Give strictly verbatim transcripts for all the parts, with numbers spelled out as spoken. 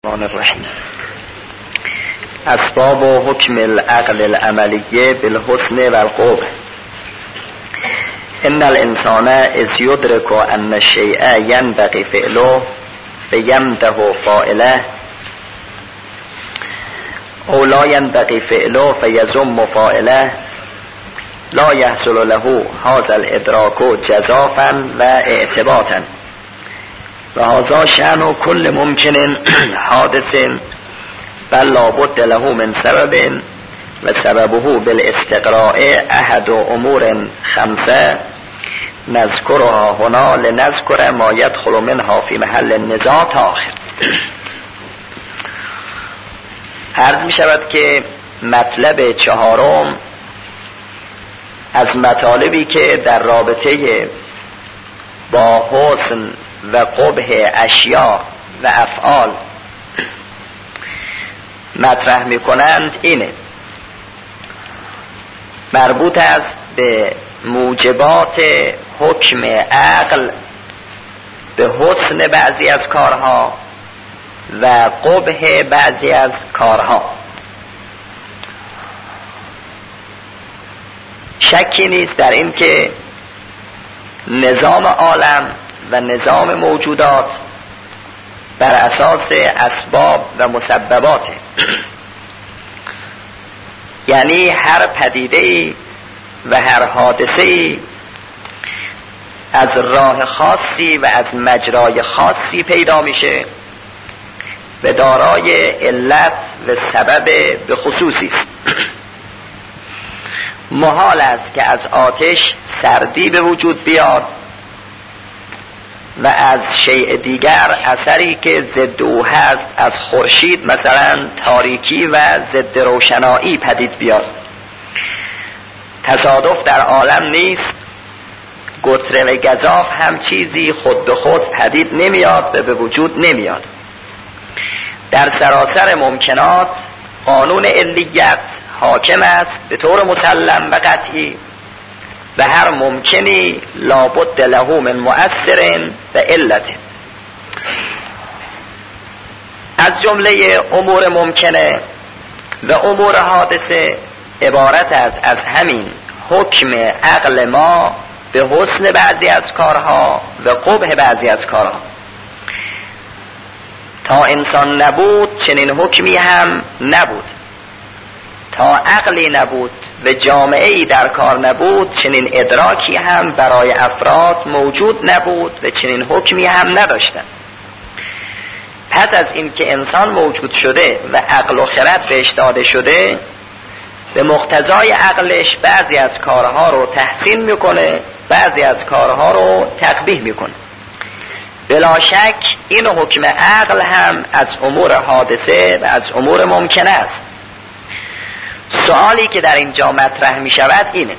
الرحمن الرحیم. اسباب و حکم العقل العملیه بالحسن و القبح. ان الانسان اذ یدرک ان الشیء ینبغی فعله فیمده فاعله او لا ینبغی فعله فیذم فاعله لا یحصل له هذا الادراک جزافا و اعتباطا و هذا شأن کل ممکن حادث بل لابد له من سبب و سببه بالاستقراء احد امور خمسه نذکرها هنا لنذکر ما يدخل منها فی محل النزاع تا آخر. عرض می شود که مطلب چهارم از مطالبی که در رابطه با حسن و قبح اشیاء و افعال مطرح می کنند اینه، مربوط است به موجبات حکم عقل به حسن بعضی از کارها و قبح بعضی از کارها. شکی نیست در این که نظام عالم و نظام موجودات بر اساس اسباب و مسبباته، یعنی هر پدیده‌ای و هر حادثه‌ای از راه خاصی و از مجرای خاصی پیدا میشه و دارای علت و سبب به خصوصی است. محال است که از آتش سردی به وجود بیاد و از شیء دیگر اثری که ضد او هست از خورشید مثلا تاریکی و ضد روشنایی پدید بیاد. تصادف در عالم نیست، گتره و گزاف هم چیزی خود به خود پدید نمیاد و به وجود نمیاد. در سراسر ممکنات قانون علیت حاکم است به طور مسلم و قطعی و هر ممکنی لابد له من مؤثر و علت. از جمله امور ممکنه و امور حادثه عبارت است از همین حکم عقل ما به حسن بعضی از کارها و قبح بعضی از کارها. تا انسان نبود چنین حکمی هم نبود، تا عقلی نبود و جامعه‌ای در کار نبود چنین ادراکی هم برای افراد موجود نبود و چنین حکمی هم نداشتن. پس از این که انسان موجود شده و عقل و خرد بهش داده شده، به مقتضای عقلش بعضی از کارها رو تحسین میکنه، بعضی از کارها رو تقبیح میکنه. بلا شک این حکم عقل هم از امور حادثه و از امور ممکنه است. سوالی که در اینجا مطرح می شود اینه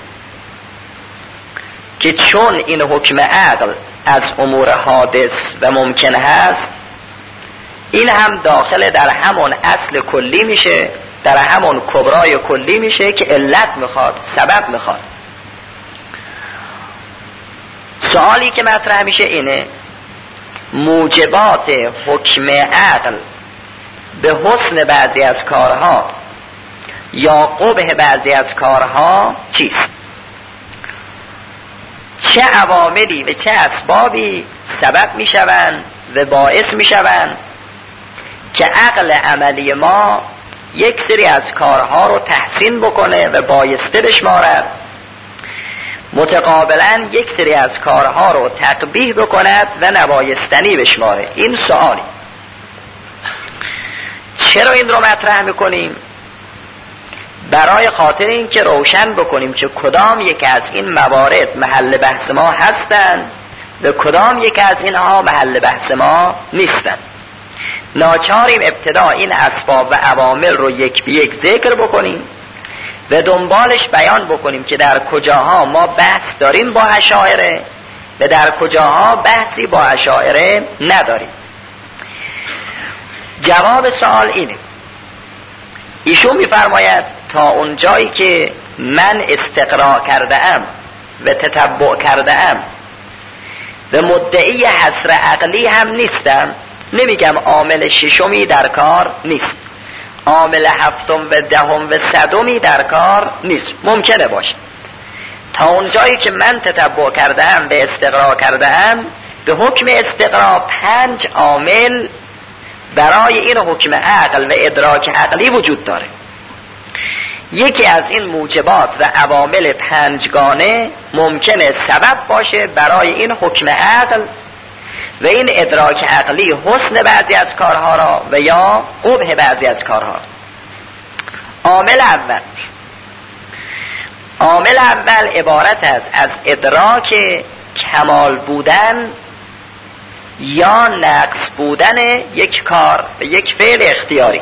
که چون این حکم عقل از امور حادث و ممکن هست، این هم داخل در همون اصل کلی میشه، در همون کبرای کلی میشه که علت میخواد، سبب میخواد. سوالی که مطرح میشه اینه موجبات حکم عقل به حسن بعضی از کارها یا قبح بعضی از کارها چیست؟ چه عواملی و چه اسبابی سبب میشوند و باعث میشوند که عقل عملی ما یک سری از کارها رو تحسین بکنه و بایسته بشمارد، متقابلا یک سری از کارها رو تقبیح بکند و نبایستنی بشماره؟ این سوالی. چرا این رو مطرح میکنیم؟ برای خاطر این که روشن بکنیم که کدام یک از این موارد محل بحث ما هستند و کدام یک از اینها محل بحث ما نیستند. ناچاریم ابتدا این اسباب و عوامل رو یک به یک ذکر بکنیم و دنبالش بیان بکنیم که در کجاها ما بحث داریم با اشاعره و در کجاها بحثی با اشاعره نداریم. جواب سوال اینه، ایشون میفرماید تا اونجایی که من استقراء کرده ام و تتبع کرده ام و مدعی حصر عقلی هم نیستم، نمیگم عامل ششمی در کار نیست، عامل هفتم و دهم و صدمی در کار نیست، ممکنه باشه. تا اونجایی که من تتبع کردم به استقرا کردم، به حکم استقرا پنج عامل برای این حکم عقل و ادراک عقلی وجود داره. یکی از این موجبات و عوامل پنجگانه ممکنه سبب باشه برای این حکم عقل و این ادراک عقلی حسن بعضی از کارها را و یا قبح بعضی از کارها. عامل اول عامل اول عبارت است از ادراک کمال بودن یا نقص بودن یک کار و یک فعل اختیاری.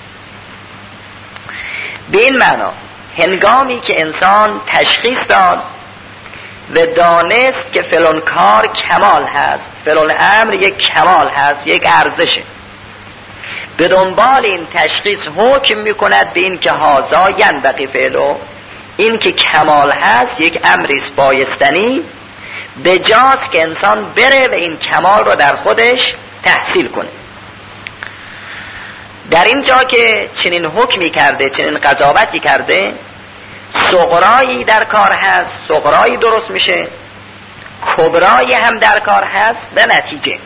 به این معنا هنگامی که انسان تشخیص داد و دانست که فلان کار کمال هست، فلان امر یک کمال هست، یک ارزشه، به دنبال این تشخیص حکم میکند به این که هازا ینبغی فعلو، این که کمال هست یک امریست بایستنی، به جاز که انسان بره و این کمال رو در خودش تحصیل کنه. در این جا که چنین حکمی کرده، چنین قضاوتی کرده، صغرایی در کار هست، صغرایی درست میشه، کبرایی هم در کار هست و نتیجه.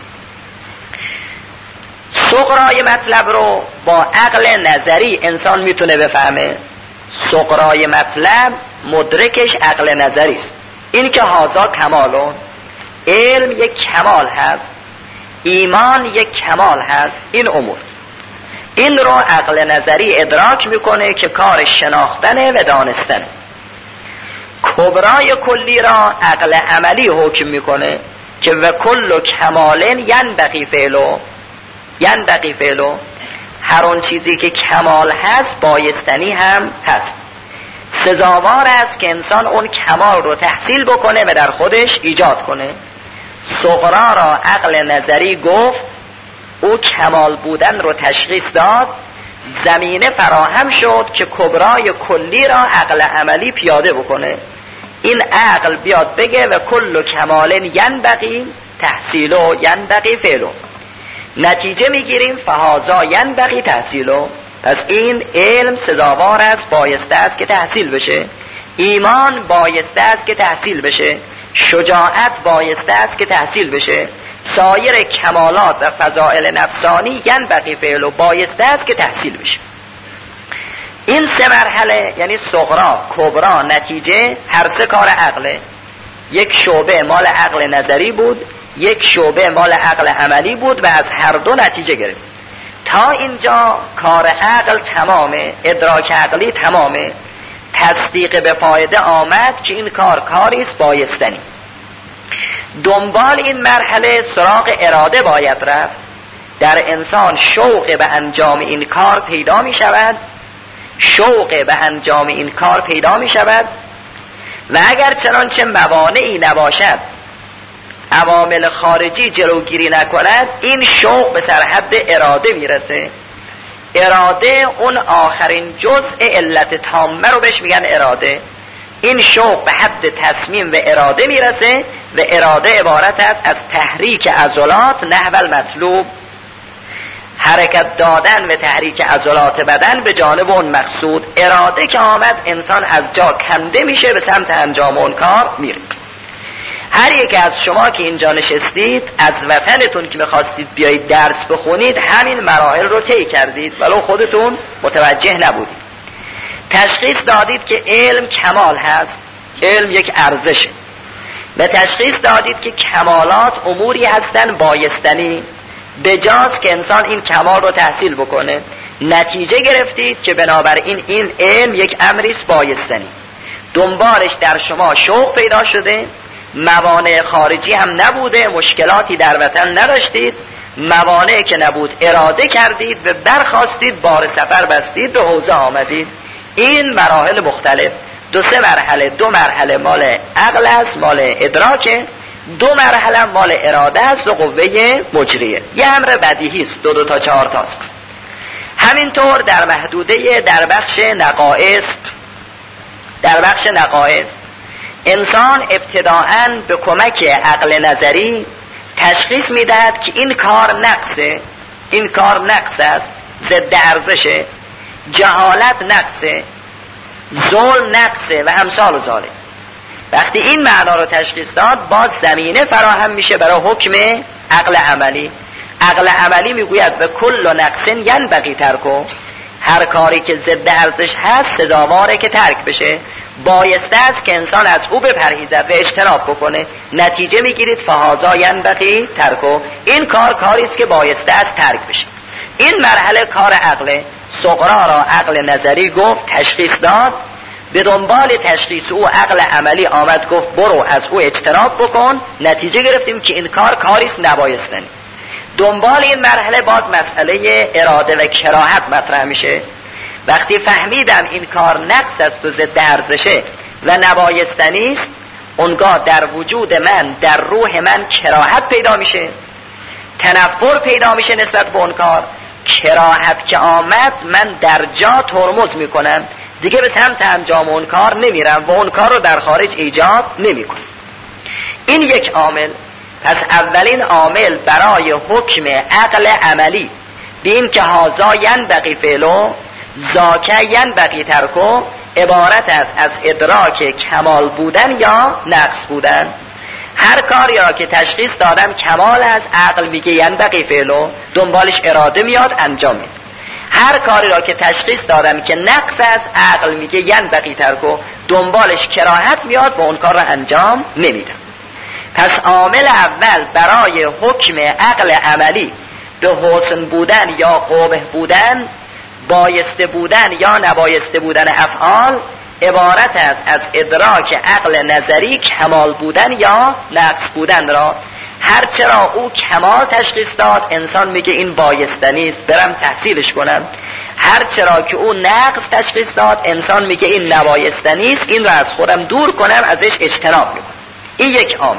صغرای مطلب رو با عقل نظری انسان میتونه بفهمه، صغرای مطلب مدرکش عقل نظری است. این که هازا کمالون، علم یک کمال هست، ایمان یک کمال هست، این امور این رو عقل نظری ادراک میکنه که کار شناختنه و دانستنه. کبرای کلی را عقل عملی حکم میکنه که و کل کمالن ینبغی فعلو، ینبغی فعلو، هر اون چیزی که کمال هست بایستنی هم هست، سزاوار است که انسان اون کمال رو تحصیل بکنه و در خودش ایجاد کنه. صغرا را عقل نظری گفت، او کمال بودن رو تشخیص داد، زمینه فراهم شد که کبرای کلی را عقل عملی پیاده بکنه. این عقل بیاد بگه و کل کمالن ینبغی تحصیلو ینبغی فعلو، نتیجه میگیریم فهازا ینبغی تحصیلو، پس این علم سزاوار است، بایسته است که تحصیل بشه، ایمان بایسته است که تحصیل بشه، شجاعت بایسته است که تحصیل بشه، سایر کمالات و فضائل نفسانی ینبغی فعل و بایسته است که تحصیل بشه. این سه مرحله یعنی صغرا، کبرا، نتیجه، هر سه کار عقله. یک شعبه مال عقل نظری بود، یک شعبه مال عقل عملی بود و از هر دو نتیجه گرفت. تا اینجا کار عقل تمامه، ادراک عقلی تمامه، تصدیق به فایده آمد که این کار کاریست بایستنی. دنبال این مرحله سراغ اراده باید رفت. در انسان شوق به انجام این کار پیدا می شود، شوق به انجام این کار پیدا می شود و اگر چنانچه موانعی نباشد، عوامل خارجی جلوگیری نکند، این شوق به سرحد اراده میرسه. اراده اون آخرین جزء علت تامه رو بهش میگن اراده. این شوق به حد تصمیم و اراده میرسه و اراده عبارت است از تحریک عضلات نحو المطلوب، حرکت دادن و تحریک عضلات بدن به جانب اون مقصود. اراده که آمد انسان از جا کنده میشه، به سمت انجام اون کار میره. هر یک از شما که اینجا نشستید از وطنتون که میخواستید بیایید درس بخونید همین مراحل رو طی کردید ولو خودتون متوجه نبودید. تشخیص دادید که علم کمال هست، علم یک ارزشه، و تشخیص دادید که کمالات اموری هستن بایستنی، بجاز که انسان این کمال رو تحصیل بکنه. نتیجه گرفتید که بنابراین این علم یک امریست بایستنی. دنبالش در شما شوق پیدا شده، موانع خارجی هم نبوده، مشکلاتی در وطن نداشتید، موانع که نبود اراده کردید و برخواستید، بار سفر بستید، به حوزه آمدید. این مراحل مختلف، دو سه مرحله، دو مرحله مال عقل است، مال ادراکه، دو مرحله مال اراده است و قوه مجریه. یه امر بدیهی است، دو دو تا چهار تاست. همینطور در محدوده در بخش نقائص، در بخش نقائص انسان ابتداعاً به کمک عقل نظری تشخیص میدهد که این کار نقصه، این کار نقص است، ضد ارزشه، جهالت نقصه، ظلم نقصه و امثال ذالک. وقتی این معنا رو تشخیص داد، باز زمینه فراهم میشه برای حکم عقل عملی. عقل عملی میگوید و کل نقص ینبغی ترکه، هر کاری که ضد ارزش هست سزاواره که ترک بشه، بایسته است که انسان از او بپرهیزد و اجتناب بکنه. نتیجه میگیرید فهذا ینبغی ترکه، این کار کاری است که بایسته است ترک بشه. این مرحله کار عقل. صغرا را عقل نظری گفت، تشخیص داد، به دنبال تشخیص او عقل عملی آمد گفت برو از او اجتناب بکن. نتیجه گرفتیم که این کار کاری است نبایستنی. دنبال این مرحله باز مسئله اراده و کراهت مطرح میشه. وقتی فهمیدم این کار نقص است و ضد ارزشه و نبایستنی است، اونگاه در وجود من، در روح من کراهت پیدا میشه، تنفر پیدا میشه نسبت به اون کار. کراهت که آمد، من در جا ترمز میکنم، دیگه به سمت انجام اون کار نمیرم و اون کار رو در خارج ایجاد نمیکنم. این یک عامل. پس اولین عامل برای حکم عقل عملی به این که هازا ینبغی فعلو ذاک ینبغی ترکو عبارت است از ادراک کمال بودن یا نقص بودن. هر کاری را که تشخیص دادم کمال از عقل میگه ینبغی فعلو، دنبالش اراده میاد انجام میده. هر کاری را که تشخیص دادم که نقص از عقل میگه ینبغی ترکو، دنبالش کراهت میاد و اون کار را انجام نمیدم. پس عامل اول برای حکم عقل عملی به حسن بودن یا قبح بودن، بایسته بودن یا نبایسته بودن افعال عبارت است از ادراک عقل نظری کمال بودن یا نقص بودن را. هرچرا او کمال تشخیص داد، انسان میگه این بایستنی است برم تحصیلش کنم. هرچرا که او نقص تشخیص داد، انسان میگه این نبایستنی است، این را از خودم دور کنم، ازش اجتناب میکنم. این یک عامل.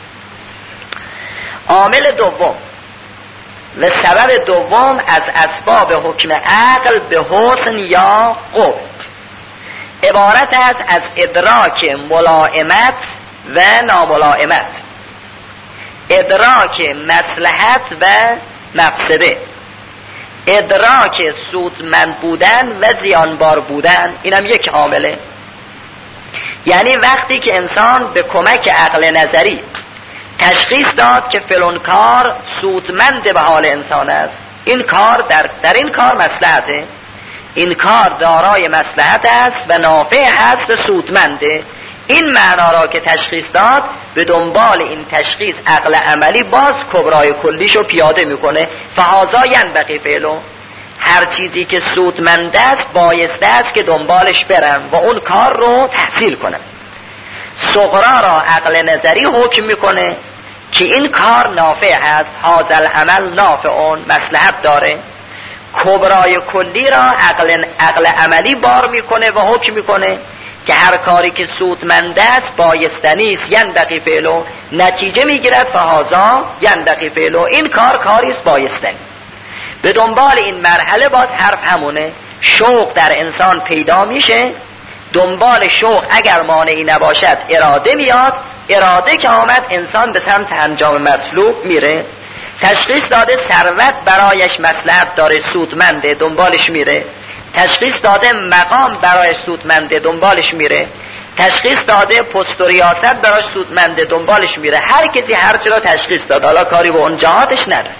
عامل دوم و سبب دوم از اسباب حکم عقل به حسن یا قبح عبارت است از ادراک ملائمت و ناملائمت، ادراک مصلحت و مفسده، ادراک سودمند بودن و زیانبار بودن. اینم یک عامله. یعنی وقتی که انسان به کمک عقل نظری تشخیص داد که فلان کار سودمند به حال انسان است، این کار در, در این کار مصلحته، این کار دارای مصلحت است و نافع هست و سودمنده، این معنا را که تشخیص داد، به دنبال این تشخیص عقل عملی باز کبرای کلیشو پیاده میکنه. فهذا ینبغی فعلو، هر چیزی که سودمند است بایسته است که دنبالش برم و اون کار رو تحصیل کنم. صغرا را عقل نظری حکم میکنه که این کار نافع است، هذا العمل نافعون، مصلحت داره. کبرای کلی را عقل, عقل عملی بار میکنه و حکم میکنه که هر کاری که سودمند است بایستنی است، ینبغی فعلو، نتیجه میگیرد فهذا ینبغی فعلو، این کار کاری است بایستنی. به دنبال این مرحله باز حرف همونه، شوق در انسان پیدا میشه، دنبال شوق اگر مانعی نباشد اراده میاد، اراده که آمد انسان به سمت انجام مطلوب میره. تشخیص داده ثروت برایش مصلحت داره، سودمنده، دنبالش میره. تشخیص داده مقام برایش سودمنده، دنبالش میره. تشخیص داده پست و ریاست برایش سودمنده، دنبالش میره. هر کسی هر چی را تشخیص داد، حالا کاری به اون جهاتش نداره.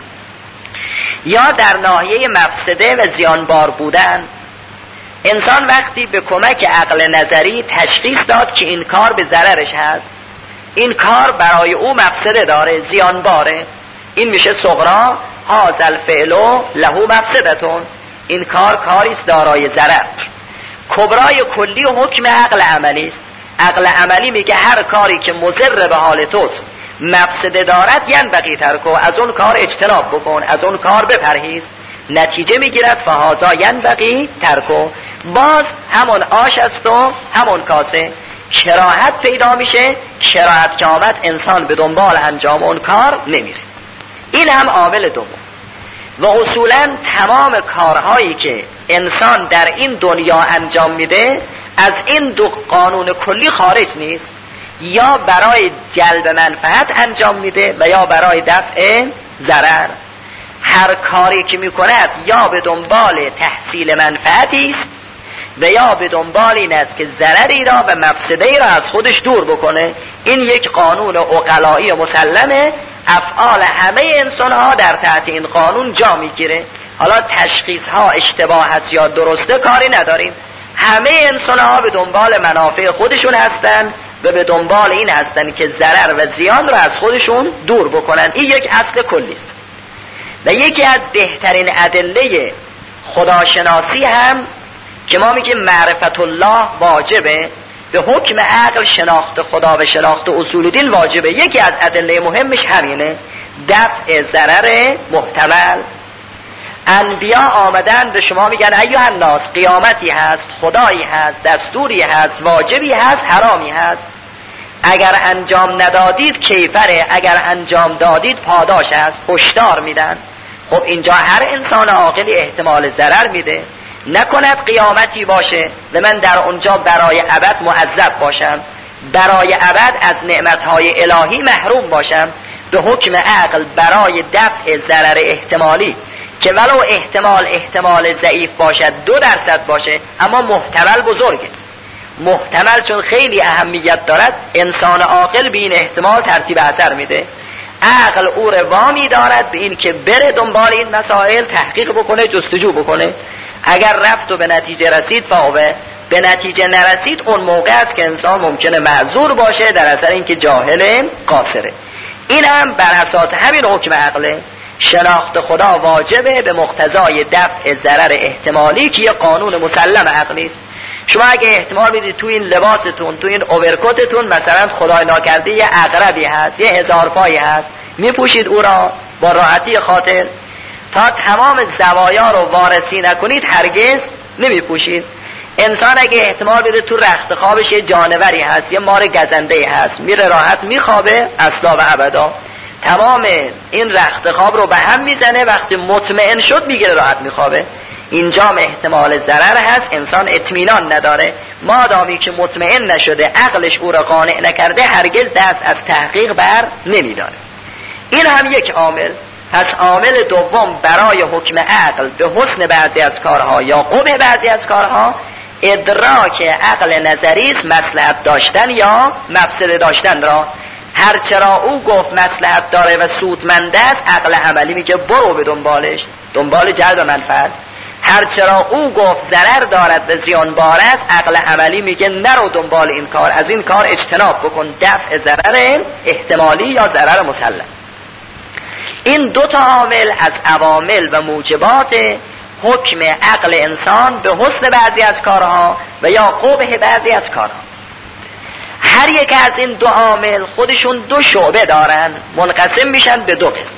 یا در ناحیه مفسده و زیانبار بودن، انسان وقتی به کمک عقل نظری تشخیص داد که این کار به ضررش هست، این کار برای او مفسده داره، زیانباره، این میشه صغرا هذا الفعل له مفسدتون، این کار کاریست دارای ضرر. کبرای کلی حکم عقل عملی است. عقل عملی میگه هر کاری که مضر به حال توست، مفسده دارد، ینبغی ترکو، از اون کار اجتناب بکن، از اون کار بپرهیز. نتیجه میگیرد فهذا ینبغی ترکو، باز همون آش است و همون کاسه. کراهت پیدا میشه، کراهت که آمد انسان به دنبال انجام اون کار نمیره. این هم عامل دوم. و اصولا تمام کارهایی که انسان در این دنیا انجام میده از این دو قانون کلی خارج نیست. یا برای جلب منفعت انجام میده و یا برای دفع ضرر. هر کاری که میکند یا به دنبال تحصیل منفعتی است و یا به دنبال این است که ضرری را و مفسده‌ای را از خودش دور بکنه. این یک قانون عقلایی مسلمه. افعال همه انسان ها در تحت این قانون جا میگیره. حالا تشخیص ها اشتباه هست یا درسته کاری نداریم. همه انسان ها به دنبال منافع خودشون هستن و به دنبال این هستن که ضرر و زیان را از خودشون دور بکنن. این یک اصل کلی است و یکی از بهترین ادله خداشناسی هم که ما میگیم معرفت الله واجبه، به حکم عقل شناخت خدا و شناخت اصول دین واجبه. یکی از ادله مهمش همینه، دفع ضرر محتمل. انبیا آمدن به شما میگن ایها الناس، قیامتی هست، خدایی هست، دستوری هست، واجبی هست، حرامی هست. اگر انجام ندادید کیفره، اگر انجام دادید پاداش است، هشدار میدن. خب اینجا هر انسان عاقلی احتمال ضرر میده. نکند قیامتی باشه و من در اونجا برای ابد معذب باشم، برای ابد از نعمتهای الهی محروم باشم. به حکم عقل برای دفع ضرر احتمالی که ولو احتمال احتمال ضعیف باشد، دو درصد باشه، اما محتمل بزرگه. محتمل چون خیلی اهمیت دارد، انسان عاقل به این احتمال ترتیب اثر میده. عقل او رو وامی دارد به این که بره دنبال این مسائل، تحقیق بکنه، جستجو بکنه. اگر رفت و به نتیجه رسید فاوه، به نتیجه نرسید اون موقع است که انسان ممکنه معذور باشه در اثر اینکه جاهل قاصره. این هم بر اساس همین حکم عقله. شناخت خدا واجبه به مقتضای دفع ضرر احتمالی که یه قانون مسلم عقلی است. شما اگه احتمال میدید تو این لباستون، تو این اوورکوتتون مثلا خدای ناکرده یه عقربی هست، یه هزار پایی هست، میپوشید او را با راحتی خاطر، تا تمام زوایا رو وارسی نکنید هرگز نمیپوشید. انسان اگه احتمال بده تو رخت خوابش یه جانوری هست، یه مار گزنده هست، میره راحت میخوابه اصلا و ابدا، تمام این رخت خواب رو به هم میزنه، وقتی مطمئن شد میگیره راحت میخوابه. اینجا احتمال ضرر هست، انسان اطمینان نداره. مادامی که مطمئن نشده، عقلش او را قانع نکرده، هرگز دست از تحقیق بر نمیداره. این هم یک عامل. پس عامل دوم برای حکم عقل به حسن بعضی از کارها یا قبح بعضی از کارها، ادراک عقل نظری است، مصلحت داشتن یا مفسده داشتن را. هر چرا او گفت مصلحت داره و سودمند است، عقل عملی میگه برو به دنبالش، دنبال جلب منفعت. هر چرا او گفت ضرر دارد و زیان بار است، عقل عملی میگه نرو دنبال این کار، از این کار اجتناب بکن، دفع ضرر احتمالی یا ضرر مسلم. این دو تا عامل از عوامل و موجبات حکم عقل انسان به حسن بعضی از کارها و یا قبح بعضی از کارها. هر یک از این دو عامل خودشون دو شعبه دارن، منقسم میشن به دو قسم.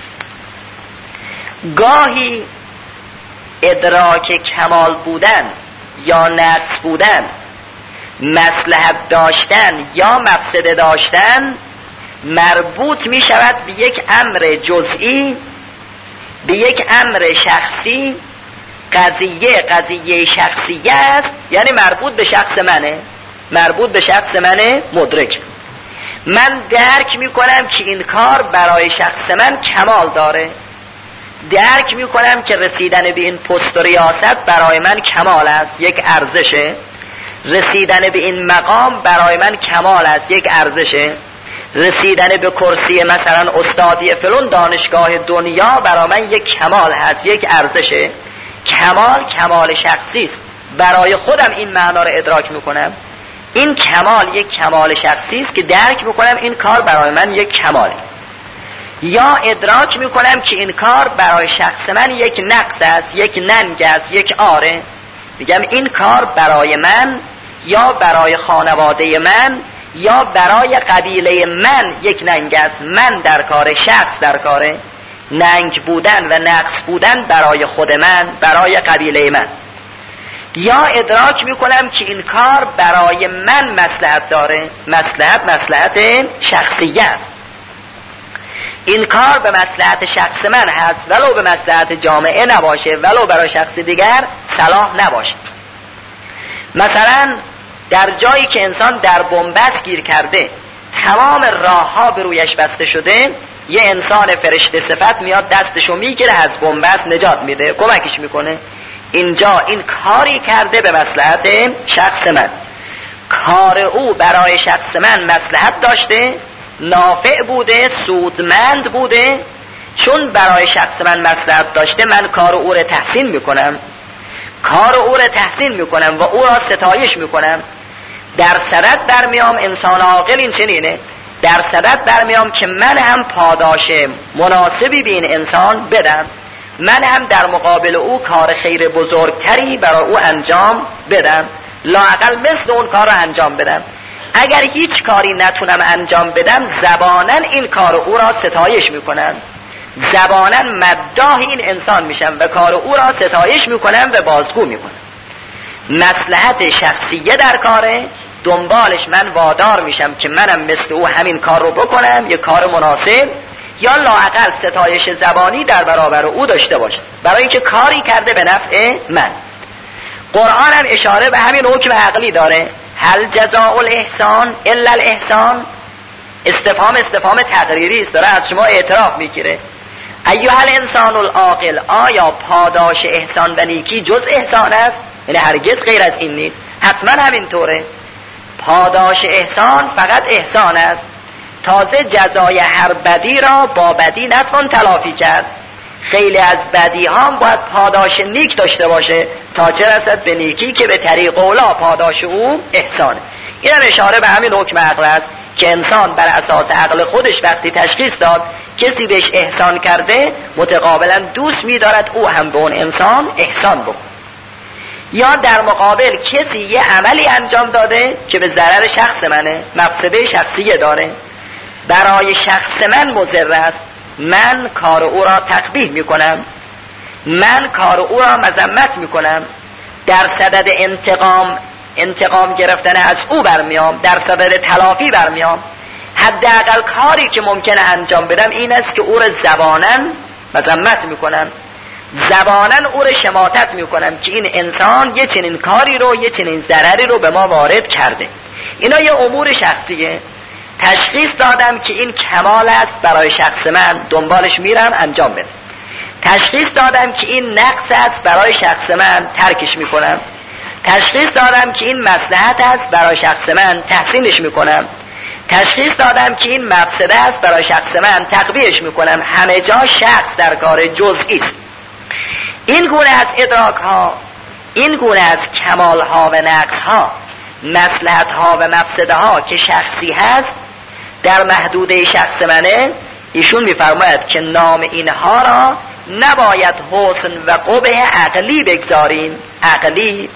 گاهی ادراک کمال بودن یا نقص بودن، مصلحت داشتن یا مفسده داشتن، مربوط می شود به یک امر جزئی، به یک امر شخصی. قضیه قضیه شخصیه است، یعنی مربوط به شخص منه، مربوط به شخص منه مدرک. من درک می کنم که این کار برای شخص من کمال داره، درک می کنم که رسیدن به این پست و ریاست برای من کمال است، یک ارزشه. رسیدن به این مقام برای من کمال است، یک ارزشه. رسیدن به کرسی مثلا استادی فلان دانشگاه دنیا برای من یک کمال هست، یک ارزشه. کمال کمال شخصی است، برای خودم این معنا رو ادراک میکنم. این کمال یک کمال شخصی است که درک میکنم این کار برای من یک کماله. یا ادراک میکنم که این کار برای شخص من یک نقص است، یک ننگ است، یک آره. میگم این کار برای من یا برای خانواده من یا برای قبیله من یک ننگ است، من در کار، شخص در کاره. ننگ بودن و نقص بودن برای خود من، برای قبیله من. یا ادراک میکنم که این کار برای من مصلحت داره، مصلحت مصلحت شخصیه است، این کار به مصلحت شخص من هست، ولو به مصلحت جامعه نباشه، ولو برای شخص دیگر صلاح نباشه. مثلا در جایی که انسان در بنبست گیر کرده، تمام راه ها به رویش بسته شده، یه انسان فرشته صفت میاد دستشو میگیره از بنبست نجات میده، کمکش میکنه. اینجا این کاری کرده به مصلحت شخص من، کار او برای شخص من مصلحت داشته، نافع بوده، سودمند بوده. چون برای شخص من مصلحت داشته، من کار او را تحسین میکنم، کار او را تحسین میکنم و او را ستایش میکنم. در صدد برمیام، انسان عاقل این چنینه، در صدد برمیام که من هم پاداش مناسبی به این انسان بدم، من هم در مقابل او کار خیر بزرگتری برای او انجام بدم، لااقل مثل اون کار رو انجام بدم. اگر هیچ کاری نتونم انجام بدم، زباناً این کار او را ستایش میکنم، زباناً مداح این انسان میشم و کار او را ستایش میکنم و بازگو میکنم. مصلحت شخصیه در کاره، دنبالش من وادار میشم که منم مثل او همین کار رو بکنم، یه کار مناسب، یا لااقل ستایش زبانی در برابر او داشته باشم، برای اینکه کاری کرده به نفع من. قرآن هم اشاره به همین حکم عقلی داره. هل جزاء الاحسان الا الاحسان، استفهام استفهام تقریری است، داره از شما اعتراف میگیره. ایها الانسان العاقل، آیا پاداش احسان و نیکی جز احسان است؟ یعنی هرگز غیر از این نیست، حتما همینطوره. پاداش احسان فقط احسان است. تازه جزای هر بدی را با بدی نتوان تلافی کرد. خیلی از بدی ها باید پاداش نیک داشته باشه تا چه رسد به نیکی که به طریق اولا پاداش او احسانه. این هم اشاره به همین حکم عقل است که انسان بر اساس عقل خودش وقتی تشخیص داد کسی بهش احسان کرده، متقابلا دوست می‌دارد او هم به اون انسان احسان بکنه. یا در مقابل کسی یه عملی انجام داده که به ضرر شخص منه، مفسده شخصیه داره، برای شخص من مضر است، من کار او را تقبیح میکنم، من کار او را مذمت میکنم، در صدد انتقام انتقام گرفتن از او برمیام، در صدد تلافی برمیام. حداقل کاری که ممکنه انجام بدم این است که او را زباناً مذمت میکنم، زباناً او را شماتت میکنم که این انسان یه چنین کاری رو، یه چنین ضرری رو به ما وارد کرده. اینا یه امور شخصیه. تشخیص دادم که این کمال است برای شخص من، دنبالش میرم انجام بدم. تشخیص دادم که این نقص است برای شخص من، ترکش میکنم. تشخیص دادم که این مصلحت است برای شخص من، تحسینش میکنم. تشخیص دادم که این مفسده است برای شخص من، تقویهش میکنم. همه جا شخص در کار جزئی است. این گونه از ادراک ها، این گونه از کمال ها و نقص ها، مصلحت ها و مفسده ها که شخصی هست در محدوده شخص منه، ایشون میفرماید که نام اینها را نباید حسن و قبح عقلی بگذاریم. عقلی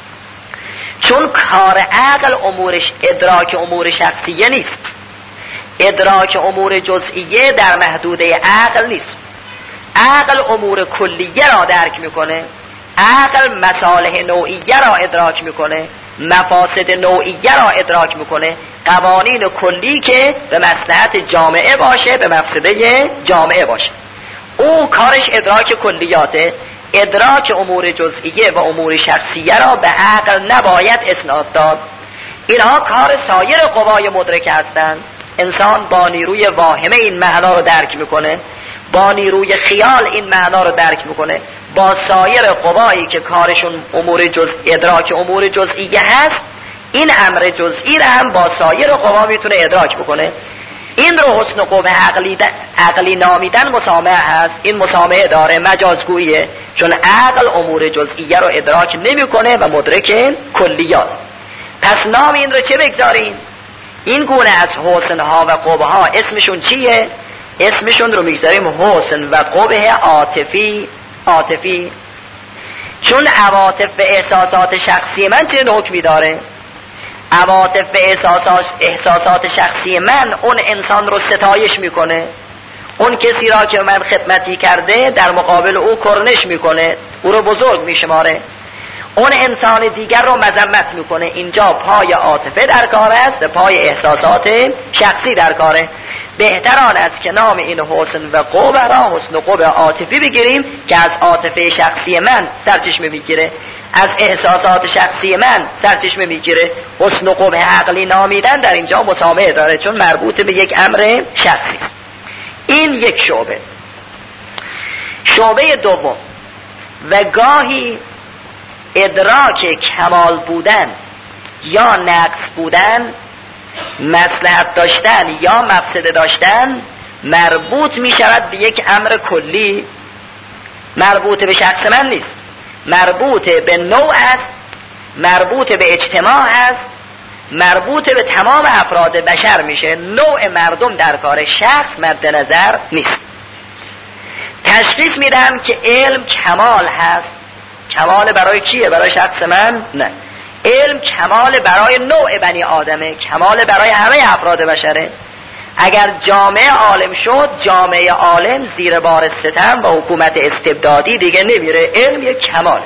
چون کار عقل امورش ادراک امور شخصیه نیست، ادراک امور جزئیه در محدوده عقل نیست. عقل امور کلیه را درک میکنه، عقل مصالح نوعیه را ادراک میکنه، مفاسد نوعیه را ادراک میکنه، قوانین کلی که به مصلحت جامعه باشه، به مفسده جامعه باشه. او کارش ادراک کلیاته. ادراک امور جزئیه و امور شخصیه را به عقل نباید اسناد داد. اینها کار سایر قوای مدرکه هستند. انسان با نیروی واهمه این معنا رو درک میکنه، با نیروی خیال این معنا رو درک میکنه، با سایر قوایی که کارشون امور جز ادراک امور جزئیه هست، این امر جزئی رو هم با سایر قوا میتونه ادراک بکنه. این رو حسن و قبح عقلی, عقلی نامیدن مسامحه هست. این مسامحه داره، مجازگوییه، چون عقل امور جزئیه رو ادراک نمیکنه و مدرک کلیات. پس نام این رو چه بگذاریم؟ این گونه از حسن ها و قبح ها اسمشون چیه؟ اسمشون رو میگذاریم حسن و قبح عاطفی. عاطفی چون عواطف و احساسات شخصی من چه حکمی داره؟ عواطف و احساسات, احساسات شخصی من اون انسان رو ستایش میکنه، اون کسی را که من خدمتی کرده در مقابل او کرنش میکنه، او رو بزرگ میشماره، اون انسان دیگر رو مذمت میکنه. اینجا پای عاطفه در کار است و پای احساسات شخصی در کاره. بهتر آن است که نام این حسن و قبح را حسن و قبح عاطفی بگیریم که از عاطفه شخصی من سرچشمه میگیره. از احساسات شخصی من سرچشمه میگیره. حسن و قبح عقلی نامیدن در اینجا مسامحه داره چون مربوط به یک امر شخصی است. این یک شعبه. شعبه دوم، و گاهی ادراک کمال بودن یا نقص بودن، مصلحت داشتن یا مفسده داشتن مربوط می شود به یک امر کلی، مربوط به شخص من نیست، مربوط به نوع است، مربوط به اجتماع است، مربوط به تمام افراد بشر میشه. نوع مردم در کار شخص مد نظر نیست. تشخیص میدم که علم کمال هست. کمال برای کیه؟ برای شخص من؟ نه. علم کمال برای نوع بنی آدمه، کمال برای همه افراد بشره. اگر جامعه عالم شد، جامعه عالم زیر بار ستم و حکومت استبدادی دیگه نمیره. علم یک کمال.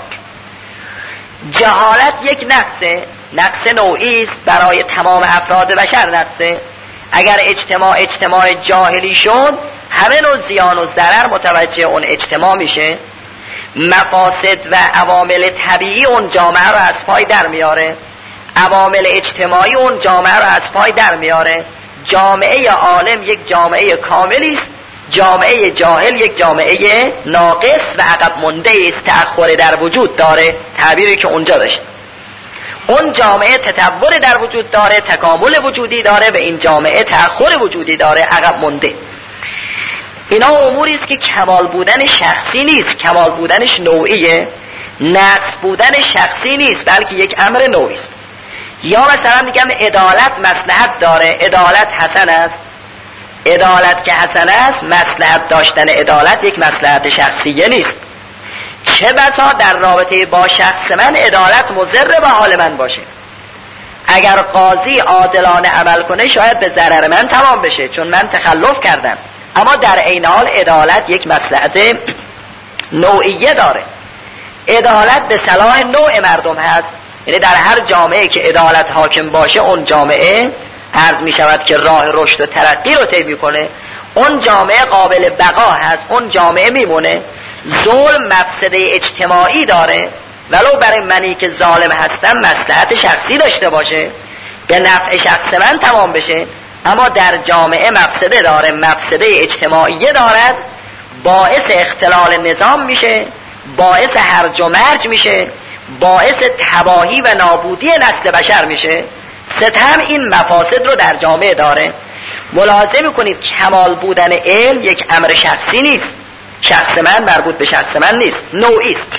جهالت یک نقصه، نقص نوعی است، برای تمام افراد بشر نقصه. اگر اجتماع اجتماع جاهلی شد، همه نوع زیان و ضرر متوجه اون اجتماع میشه. مفاسد و عوامل طبیعی اون جامعه رو از پای در میاره، عوامل اجتماعی اون جامعه رو از پای در میاره. جامعه عالم یک جامعه کاملی است، جامعه جاهل یک جامعه ناقص و عقب مونده است، تأخر در وجود داره. تعبیری که اونجا داشت، اون جامعه تطور در وجود داره، تکامل وجودی داره، و این جامعه تأخر وجودی داره، عقب مونده. اینا اموری است که کمال بودن شخصی نیست، کمال بودنش نوعیه. نقص بودن شخصی نیست، بلکه یک امر نوعی است. یا مثلا میگم عدالت مصلحت داره، عدالت حسن است. عدالت که حسن است، مصلحت داشتن عدالت یک مصلحت شخصیه نیست. چه بسا در رابطه با شخص من عدالت مضر به حال من باشه. اگر قاضی عادلانه عمل کنه شاید به ضرر من تمام بشه چون من تخلف کردم، اما در عین حال عدالت یک مصلحت نوعیه داره. عدالت به صلاح نوع مردم هست، یعنی در هر جامعه که عدالت حاکم باشه اون جامعه عرض می شود که راه رشد و ترقی رو طی میکنه، اون جامعه قابل بقا هست، اون جامعه میمونه. ظلم مفسده اجتماعی داره، ولو برای منی که ظالم هستم مصلحت شخصی داشته باشه، به نفع شخص من تمام بشه، اما در جامعه مفسده داره، مفسده اجتماعی دارد، باعث اختلال نظام میشه، باعث هرج و مرج میشه، باعث تباهی و نابودی نسل بشر میشه. ستم این مفاسد رو در جامعه داره. ملاحظه میکنید کمال بودن علم یک امر شخصی نیست، شخص من مربوط به شخص من نیست، نوعی است.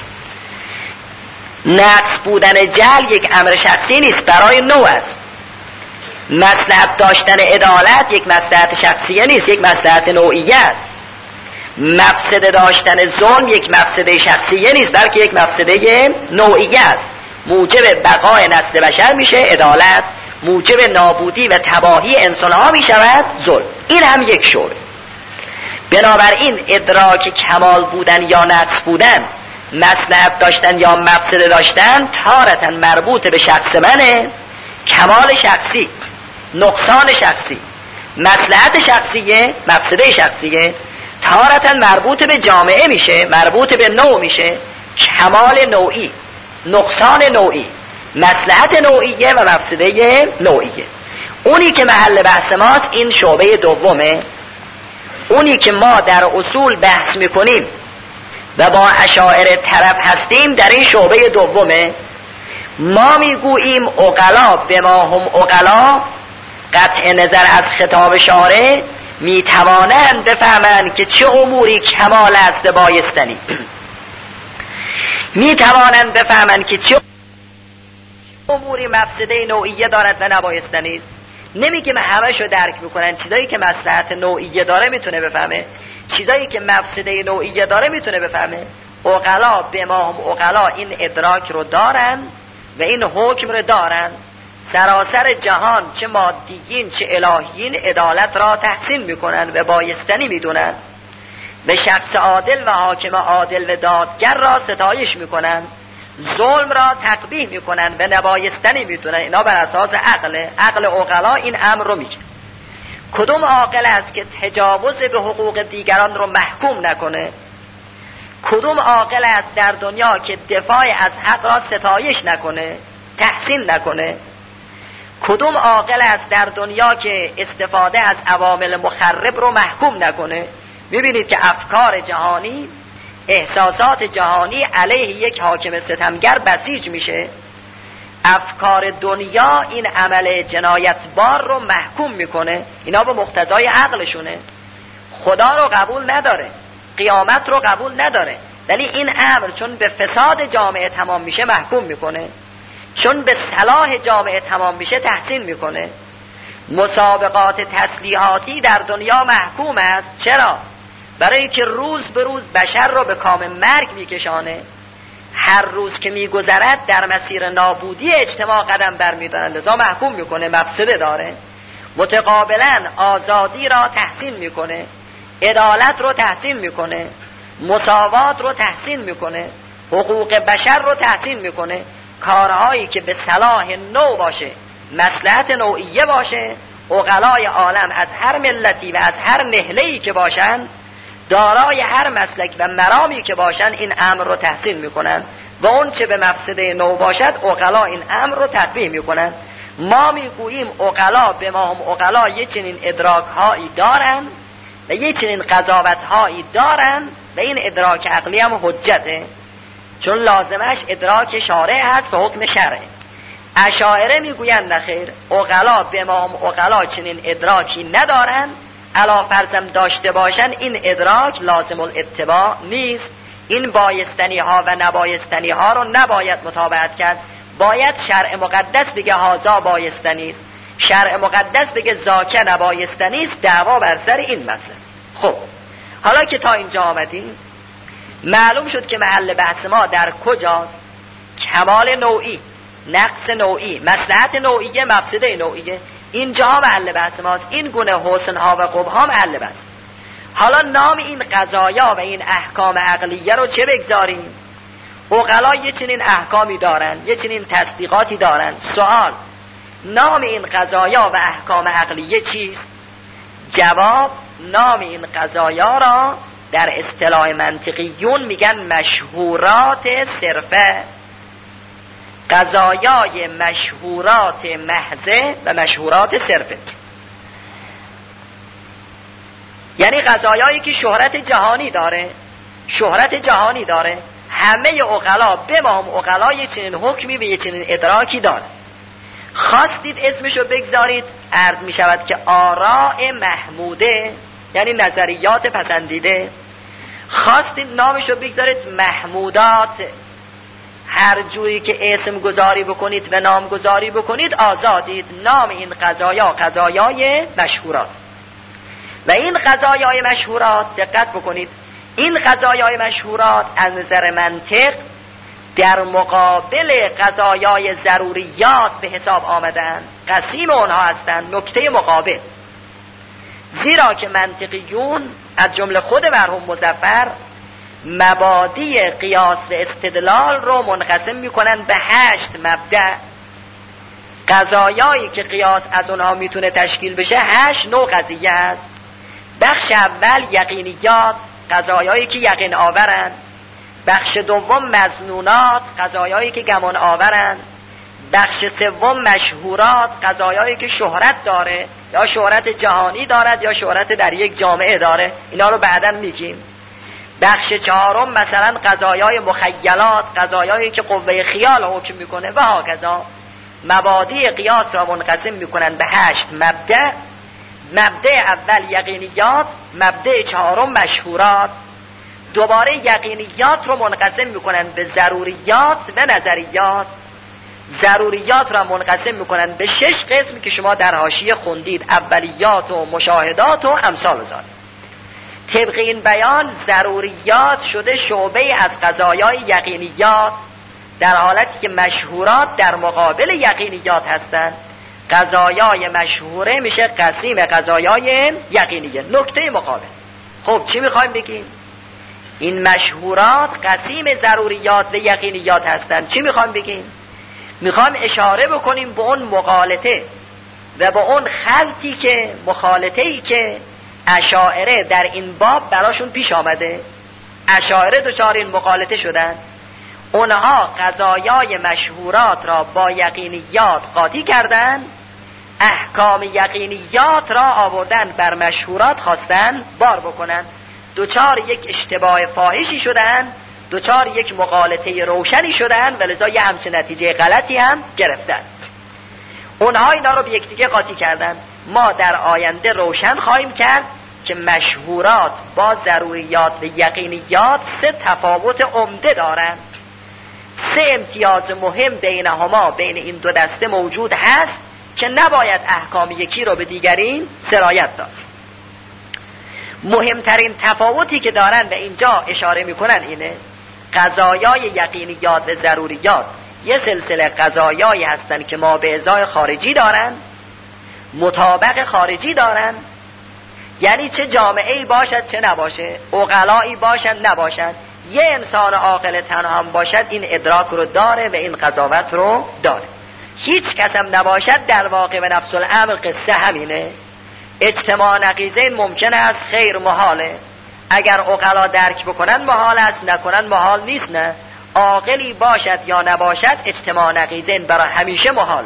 نقص بودن جهل یک امر شخصی نیست، برای نوع است. مصلحت داشتن عدالت یک مصلحت شخصیه نیست، یک مصلحت نوعیه است. مفسده داشتن ظلم یک مفسده شخصیه نیست، بلکه یک مفسده نوعیه است. موجب بقای نسل بشر میشه عدالت، موجب نابودی و تباهی انسان ها میشود ظلم. این هم یک شعبه. بنابراین ادراک کمال بودن یا نقص بودن، مصلحت داشتن یا مفسده داشتن، تارة مربوط به شخص منه، کمال شخصی، نقصان شخصی، مصلحت شخصیه، مفسده شخصیه، تارة مربوط به جامعه میشه، مربوط به نوع میشه، کمال نوعی، نقصان نوعی، مصلحت نوعیه و مفسده نوعیه. اونی که محل بحث ماست این شعبه دومه. اونی که ما در اصول بحث میکنیم و با اشاعره طرف هستیم در این شعبه دومه. ما میگوییم عقلا به ما هم عقلا، قطع نظر از خطاب شارع، میتوانند بفهمند که چه اموری کمال است بایستنی، میتوانند بفهمند که چه اموری مفسده نوعیه دارد و نبایستنی است. نمیگیم همه شو درک میکنن، چیزایی که مصلحت نوعیه داره میتونه بفهمه، چیزایی که مفسده نوعیه داره میتونه بفهمه. عقلا به ما هم عقلا این ادراک رو دارن و این حکم رو دارن. سراسر جهان چه مادیین چه الهیین عدالت را تحسین میکنن و بایستنی میدونن، به شخص عادل و حاکم عادل و دادگر را ستایش میکنن، ظلم را تقبیح میکنن و نبایستنی میدونن. اینا بر اساس عقل عقل عقلا این امر رو میگه. کدوم عاقل است که تجاوز به حقوق دیگران رو محکوم نکنه؟ کدوم عاقل است در دنیا که دفاع از حق را ستایش نکنه، تحسین نکنه؟ کدوم عاقل است در دنیا که استفاده از عوامل مخرب رو محکوم نکنه؟ میبینید که افکار جهانی، احساسات جهانی علیه یک حاکم ستمگر بسیج میشه. افکار دنیا این عمل جنایتبار رو محکوم میکنه. اینا به مقتضای عقلشونه. خدا رو قبول نداره، قیامت رو قبول نداره، ولی این امر چون به فساد جامعه تمام میشه محکوم میکنه، چون به صلاح جامعه تمام میشه تحسین میکنه. مسابقات تسلیحاتی در دنیا محکوم است. چرا؟ برای که روز به روز بشر رو به کام مرگ میکشانه. هر روز که میگذرد در مسیر نابودی اجتماع قدم برمیدارند، لذا محکوم میکنه، مفسده داره. متقابلا آزادی را تحسین میکنه، عدالت رو تحسین میکنه، مساوات رو تحسین میکنه، حقوق بشر رو تحسین میکنه. کارهایی که به صلاح نوع باشه، مصلحت نوعیه باشه، عقلای عالم از هر ملتی و از هر نهله‌ای که باشن، دارای هر مسلک و مرامی که باشن، این امر رو تحسین میکنن و اون چه به مفسده نو باشد عقلا این امر رو تطبیق میکنن. ما میگوییم عقلا به ما هم عقلا یه چنین ادراک هایی دارن و یه چنین قضاوت هایی دارن و این ادراک عقلی هم حجته، چون لازمش ادراک شارع هست و حکم شرعه. اشاعره میگویند نخیر، عقلا به ما هم عقلا چنین ادراکی ندارن، علا فرضم داشته باشن این ادراک لازم الاتباع نیست. این بایستنی ها و نبایستنی ها رو نباید متابعت کرد. باید شرع مقدس بگه هازا بایستنی است، شرع مقدس بگه زاکه نبایستنی است، دعوا بر سر این مسئله. خب حالا که تا اینجا آمدیم، معلوم شد که محل بحث ما در کجاست. کمال نوعی، نقص نوعی، مصلحت نوعیه، مفسده نوعیه، اینجا محل بحث ماست. این گونه حسن ها و قبح ها محل بحث. حالا نام این قضایا و این احکام عقلیه رو چه بگذاریم؟ عقلا یه چنین احکامی دارن، یه چنین تصدیقاتی دارن. سوال: نام این قضایا و احکام عقلیه چیست؟ جواب: نام این قضایا را در اصطلاح منطقیون میگن مشهورات صرفه. قضایای مشهورات محضه و مشهورات صرفه، یعنی قضایایی که شهرت جهانی داره، شهرت جهانی داره. همه عقلا به ما هم عقلا یه چنین حکمی به یه چنین ادراکی داره. خواستید اسمشو بگذارید، عرض می شود که آراء محموده، یعنی نظریات پسندیده. خواستید نامشو بگذارید محمودات، هر جوری که اسم گذاری بکنید و نام گذاری بکنید آزادید. نام این قضایا قضایای مشهورات. و این قضایای مشهورات، دقت بکنید، این قضایای مشهورات از نظر منطق در مقابل قضایای ضروریات به حساب آمدن، قسیم اونها هستند، نکته مقابل. زیرا که منطقیون از جمله خود مرحوم مظفر مبادی قیاس و استدلال رو منقسم میکنن به هشت مبدأ. قضایایی که قیاس از اونها میتونه تشکیل بشه هشت نوع قضیه است. بخش اول یقینیات، قضایایی که یقین آورن. بخش دوم مظنونات، قضایایی که گمان آورن. بخش سوم مشهورات، قضایایی که شهرت داره، یا شهرت جهانی دارد یا شهرت در یک جامعه داره. اینا رو بعداً میگیم. بخش چهارم مثلا قضایای مخیلات، قضایایی که قوه خیال حکم میکنه و هاکذا. مبادی قیاس را منقسم میکنن به هشت مبدأ. مبدأ اول یقینیات، مبدأ چهارم مشهورات. دوباره یقینیات رو منقسم میکنن به ضروریات و نظریات. ضروریات را منقسم میکنن به شش قسم که شما در حاشیه خوندید، اولیات و مشاهدات و امثال ذالک. طبق این بیان ضروریات شده شعبه از قضایای یقینیات، در حالتی که مشهورات در مقابل یقینیات هستند. قضایای مشهوره میشه قسیم قضایای یقینیه، نکته مقابل. خب چی میخوایم بگیم؟ این مشهورات قسیم ضروریات و یقینیات هستند. چی میخوایم بگیم؟ میخوایم اشاره بکنیم به اون مغالطه و به اون خلطی که مخالطه‌ای که اشاعره در این باب براشون پیش آمده. اشاعره دچار این مغالطه شدن. اونها قضایای مشهورات را با یقینیات قاطی کردند، احکام یقینیات را آوردن بر مشهورات خواستن بار بکنن، دوچار یک اشتباه فاحشی شدن، دوچار یک مغالطه روشنی شدن و لذا یه همچین نتیجه غلطی هم گرفتن. اونها اینا رو به یکدیگه قاطی کردن. ما در آینده روشن خواهیم کرد که مشهورات با ضروریات و یقینیات سه تفاوت عمده دارند، سه امتیاز مهم بینهما، بین این دو دسته موجود هست که نباید احکام یکی رو به دیگری سرایت داد. مهمترین تفاوتی که دارن و اینجا اشاره میکنن اینه: قضایای یقینیات و ضروریات یه سلسله قضایایی هستن که ما به ازای خارجی دارن، مطابق خارجی دارن، یعنی چه جامعه‌ای باشد چه نباشه، عقلایی باشد نباشد، یه انسان عاقل تنها هم باشد این ادراک رو داره و این قضاوت رو داره. هیچ کس هم نباشد در واقع و نفس الامر قصه همینه. اجتماع نقیضین ممکن است، خیر محاله. اگر عقلا درک بکنن محال است، نکنن محال نیست. نه، عاقلی باشد یا نباشد اجتماع نقیضین برای همیشه محاله.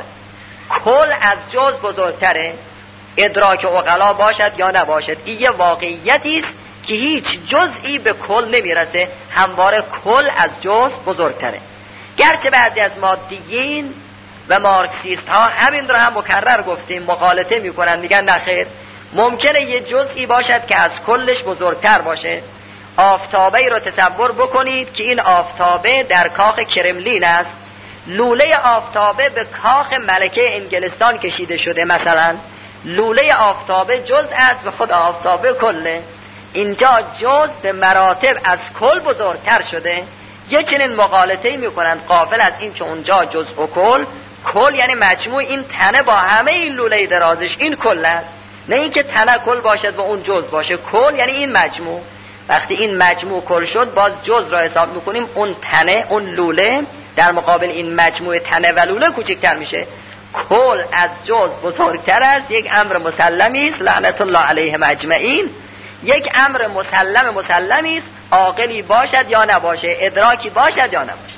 کل از جز بزرگتره، ادراک عقلا باشد یا نباشد این یه واقعیتی است که هیچ جزئی به کل نمیرسه، همواره کل از جز بزرگتره. گرچه بعضی از مادیین و مارکسیست ها همین رو هم مکرر گفتیم مغالطه میکنن، میگن نخیر، ممکنه یه جزئی باشد که از کلش بزرگتر باشه. آفتابه رو تصور بکنید که این آفتابه در کاخ کرملین است، لوله آفتابه به کاخ ملکه انگلستان کشیده شده مثلا، لوله آفتابه جز است و خود آفتابه کله. اینجا جز به مراتب از کل بزرگتر شده. یه چنین مغالطه‌ای میکنن غافل از این که اونجا جز و کل، کل یعنی مجموع این تنه با همه این لوله درازش این کل است، نه اینکه تنه کل باشد و اون جز باشه. کل یعنی این مجموع. وقتی این مجموع کل شد باز جز را حساب میکنیم، اون تنه اون لوله در مقابل این مجموع تنه و لوله کوچکتر میشه. کل از جز بزرگتر است، یک امر مسلمی است، لعنت الله علیهم اجمعین. یک امر مسلم مسلمی است، عاقلی باشد یا نباشه، ادراکی باشد یا نباشه.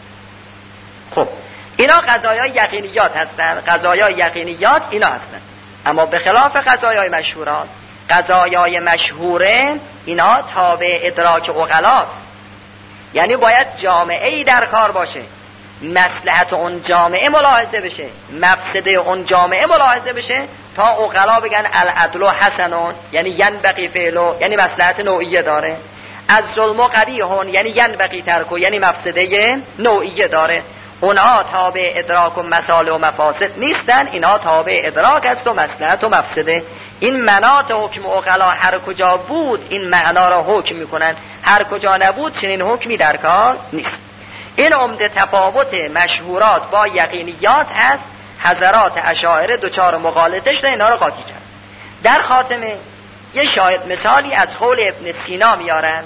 خب اینا قضایای یقینیات هستند، قضایای یقینیات اینا هستند. اما به خلاف قضایای مشهورات، قضایای مشهوره اینا تابع ادراک عقلاست، یعنی باید جامعه‌ای در کار باشه، مصلحت اون جامعه ملاحظه بشه، مفسده اون جامعه ملاحظه بشه تا عقلا بگن العدل حسنون، یعنی ینبغی فعلو، یعنی مصلحت نوعیه داره. از ظلم و قبیحون یعنی ینبغی ترکو، یعنی مفسده نوعیه داره. اونها تابع ادراک و مصالح و مفاسد نیستن، اینا تابع ادراک است و مصلحت و مفسده. این مناط حکم عقلا هر کجا بود این معنا را حکم میکنن، هر کجا نبود چنین حکمی در کار نیست. این عمده تفاوت مشهورات با یقینیات هست. حضرات اشاعره دوچار مغالطه شده، اینا رو قاطی کرد. در خاتمه یه شاهد مثالی از قول ابن سینا میارن،